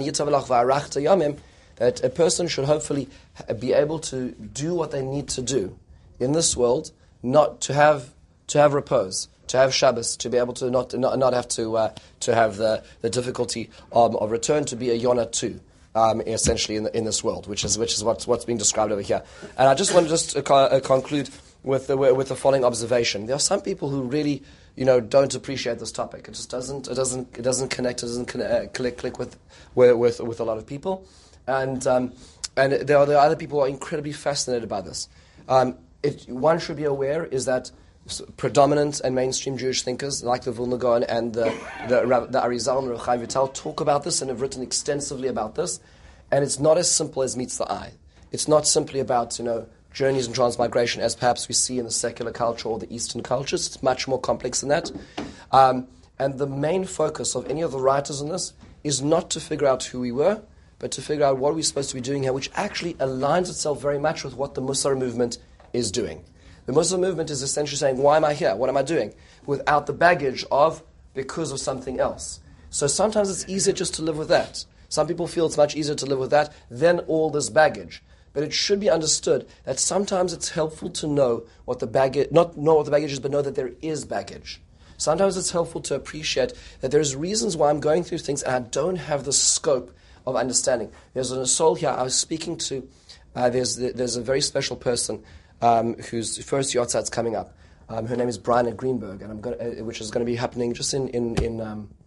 that a person should hopefully be able to do what they need to do in this world, not to have repose, to have Shabbos, to be able to not have to have the difficulty of return to be a Yonah too. Essentially in this world, which is what's being described over here, and I just want to conclude with the following observation. There are some people who really, don't appreciate this topic. It just doesn't connect. It doesn't click with a lot of people, and there are other people who are incredibly fascinated by this. One should be aware is that predominant and mainstream Jewish thinkers like the Vilna Gaon and the Arizal and Ruchai Vital talk about this and have written extensively about this, and it's not as simple as meets the eye. It's not simply about journeys and transmigration as perhaps we see in the secular culture or the Eastern cultures. It's much more complex than that. And the main focus of any of the writers on this is not to figure out who we were, but to figure out what we're supposed to be doing here, which actually aligns itself very much with what the Musar movement is doing. The Muslim movement is essentially saying, why am I here? What am I doing? Without the baggage of because of something else. So sometimes it's easier just to live with that. Some people feel it's much easier to live with that than all this baggage. But it should be understood that sometimes it's helpful to know what the baggage, not know what the baggage is, but know that there is baggage. Sometimes it's helpful to appreciate that there's reasons why I'm going through things and I don't have the scope of understanding. There's an soul here I was speaking to. There's a very special person whose first Yotzat's coming up. Her name is Brianna Greenberg, and which is going to be happening just in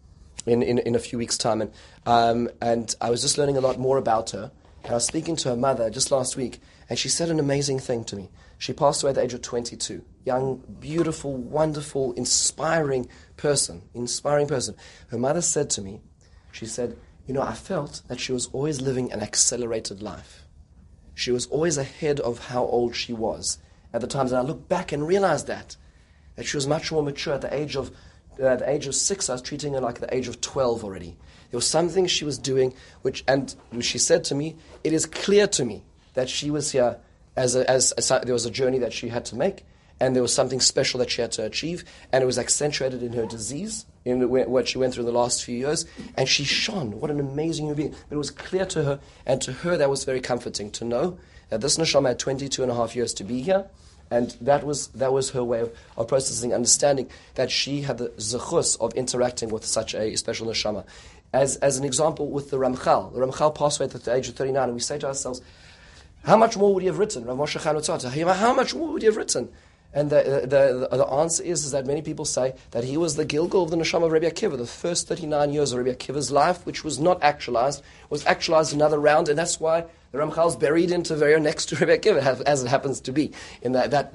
a few weeks' time. And I was just learning a lot more about her. And I was speaking to her mother just last week, and she said an amazing thing to me. She passed away at the age of 22. Young, beautiful, wonderful, inspiring person. Her mother said to me, she said, I felt that she was always living an accelerated life. She was always ahead of how old she was at the times. And I look back and realize that she was much more mature at the age of 6. I was treating her like the age of 12 already. There was something she was doing, and she said to me, it is clear to me that she was here as there was a journey that she had to make, and there was something special that she had to achieve, and it was accentuated in her disease, in what she went through in the last few years, and she shone. What an amazing human being. But it was clear to her, and to her that was very comforting to know that this neshama had 22 and a half years to be here, and that was her way of processing, understanding that she had the zechus of interacting with such a special neshama. As an example, with the Ramchal passed away at the age of 39, and we say to ourselves, how much more would he have written? Rav Moshe Chaim Luzzatto, how much more would he have written? And the answer is that many people say that he was the Gilgal of the Neshama of Rabbi Akiva. The first 39 years of Rabbi Akiva's life, which was not actualized, was actualized another round, and that's why the Ramchal is buried in Tveria next to Rabbi Akiva, as it happens to be in that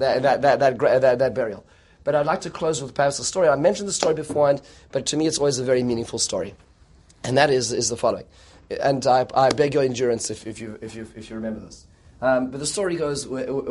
burial. But I'd like to close with perhaps a story. I mentioned the story beforehand, but to me it's always a very meaningful story, and that is the following. And I beg your endurance if you remember this. But the story goes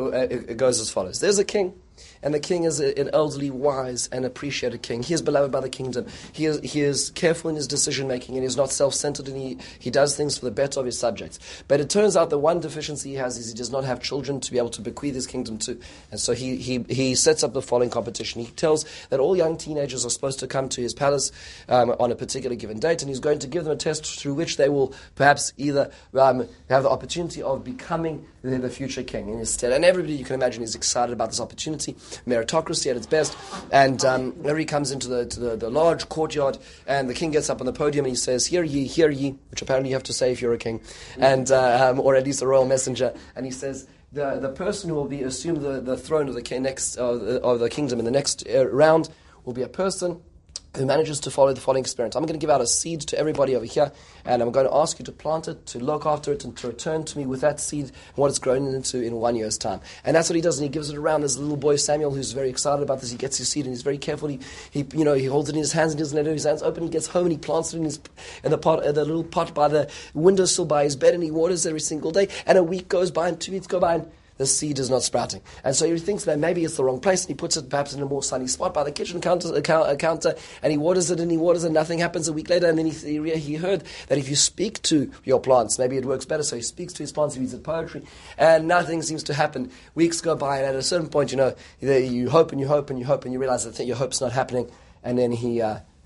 as follows. There's a king, and the king is an elderly, wise, and appreciated king. He is beloved by the kingdom. He is careful in his decision-making, and he's not self-centered, and he does things for the better of his subjects. But it turns out the one deficiency he has is he does not have children to be able to bequeath his kingdom to. And so he sets up the following competition. He tells that all young teenagers are supposed to come to his palace on a particular given date, and he's going to give them a test through which they will perhaps either have the opportunity of becoming the future king instead. And everybody, you can imagine, is excited about this opportunity. Meritocracy at its best. And everybody comes into the large courtyard, and the king gets up on the podium and he says, hear ye, which apparently you have to say if you're a king, and or at least a royal messenger. And he says, the person who will assume the throne of the of the kingdom in the next round will be a person who manages to follow the following experiment. I'm going to give out a seed to everybody over here, and I'm going to ask you to plant it, to look after it, and to return to me with that seed and what it's grown into in 1 year's time. And that's what he does, and he gives it around. There's a little boy, Samuel, who's very excited about this. He gets his seed, and he's very careful. He holds it in his hands, and he doesn't let his hands open. He gets home, and he plants it in the little pot by the windowsill by his bed, and he waters every single day. And a week goes by, and 2 weeks go by, and the seed is not sprouting. And so he thinks that maybe it's the wrong place, and he puts it perhaps in a more sunny spot by the kitchen counter, and he waters it, nothing happens. A week later, and then he heard that if you speak to your plants, maybe it works better. So he speaks to his plants, he reads the poetry, and nothing seems to happen. Weeks go by, and at a certain point, you hope and you hope and you hope, and you realize that your hope's not happening, and then he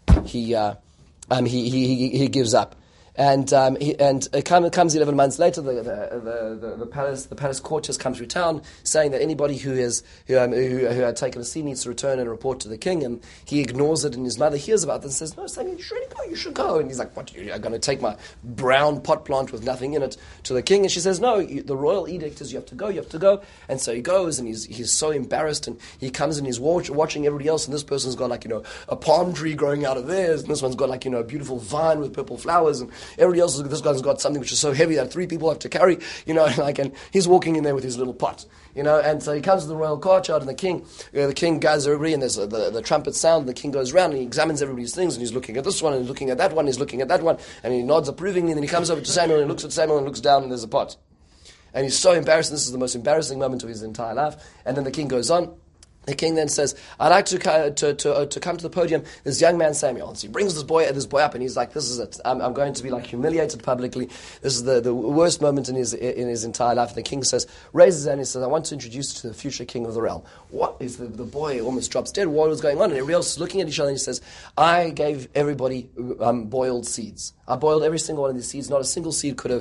gives up. And it comes 11 months later. The palace courtiers come through town, saying that anybody who had taken a seed needs to return and report to the king. And he ignores it, and his mother hears about this and says, "No, Samuel, you should really go. You should go." And he's like, "What? You're going to take my brown pot plant with nothing in it to the king?" And she says, "No. The royal edict is you have to go. You have to go." And so he goes, and he's so embarrassed, and he comes and he's watching everybody else. And this person's got a palm tree growing out of theirs, and this one's got a beautiful vine with purple flowers, and everybody else, this guy's got something which is so heavy that 3 people have to carry, and he's walking in there with his little pot, and so he comes to the royal courtyard, and the king gathers everybody, and there's the trumpet sound, and the king goes around, and he examines everybody's things, and he's looking at this one, and he's looking at that one, he's looking at that one, and he nods approvingly, and then he comes over to Samuel, and he looks at Samuel, and looks down, and there's a pot. And he's so embarrassed, and this is the most embarrassing moment of his entire life, and then the king goes on. The king then says, "I'd like to come to the podium, this young man Samuel." And so he brings this boy up, and he's like, "This is it. I'm going to be humiliated publicly. This is the worst moment in his entire life." And the king says, raises his hand, and he says, "I want to introduce you to the future king of the realm." What is the boy almost drops dead? What was going on? And everybody else is looking at each other, and he says, "I gave everybody boiled seeds. I boiled every single one of these seeds. Not a single seed could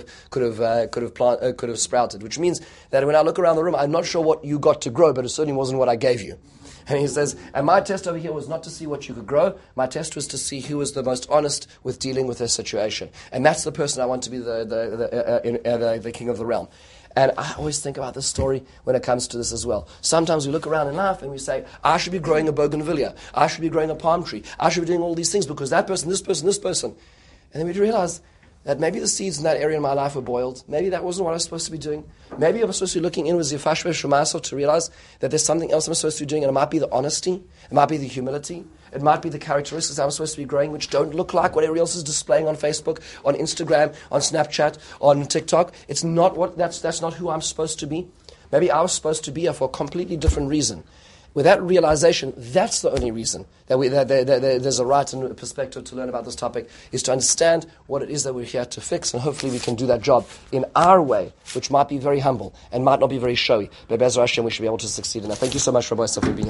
have sprouted. Which means that when I look around the room, I'm not sure what you got to grow, but it certainly wasn't what I gave you." And he says, and my test over here was not to see what you could grow. My test was to see who was the most honest with dealing with their situation. And that's the person I want to be the king of the realm. And I always think about this story when it comes to this as well. Sometimes we look around in life and we say, I should be growing a bougainvillea. I should be growing a palm tree. I should be doing all these things because that person, this person, this person. And then we realize that maybe the seeds in that area in my life were boiled. Maybe that wasn't what I was supposed to be doing. Maybe I was supposed to be looking inwards to realize that there's something else I'm supposed to be doing, and it might be the honesty, it might be the humility, it might be the characteristics I'm supposed to be growing which don't look like what everybody else is displaying on Facebook, on Instagram, on Snapchat, on TikTok. It's not that's not who I'm supposed to be. Maybe I was supposed to be here for a completely different reason. With that realization, that's the only reason that there's a right and a perspective to learn about this topic, is to understand what it is that we're here to fix, and hopefully we can do that job in our way, which might be very humble and might not be very showy, but Be'ezer Hashem we should be able to succeed in that. Thank you so much, Rabbi Yosef, for being here.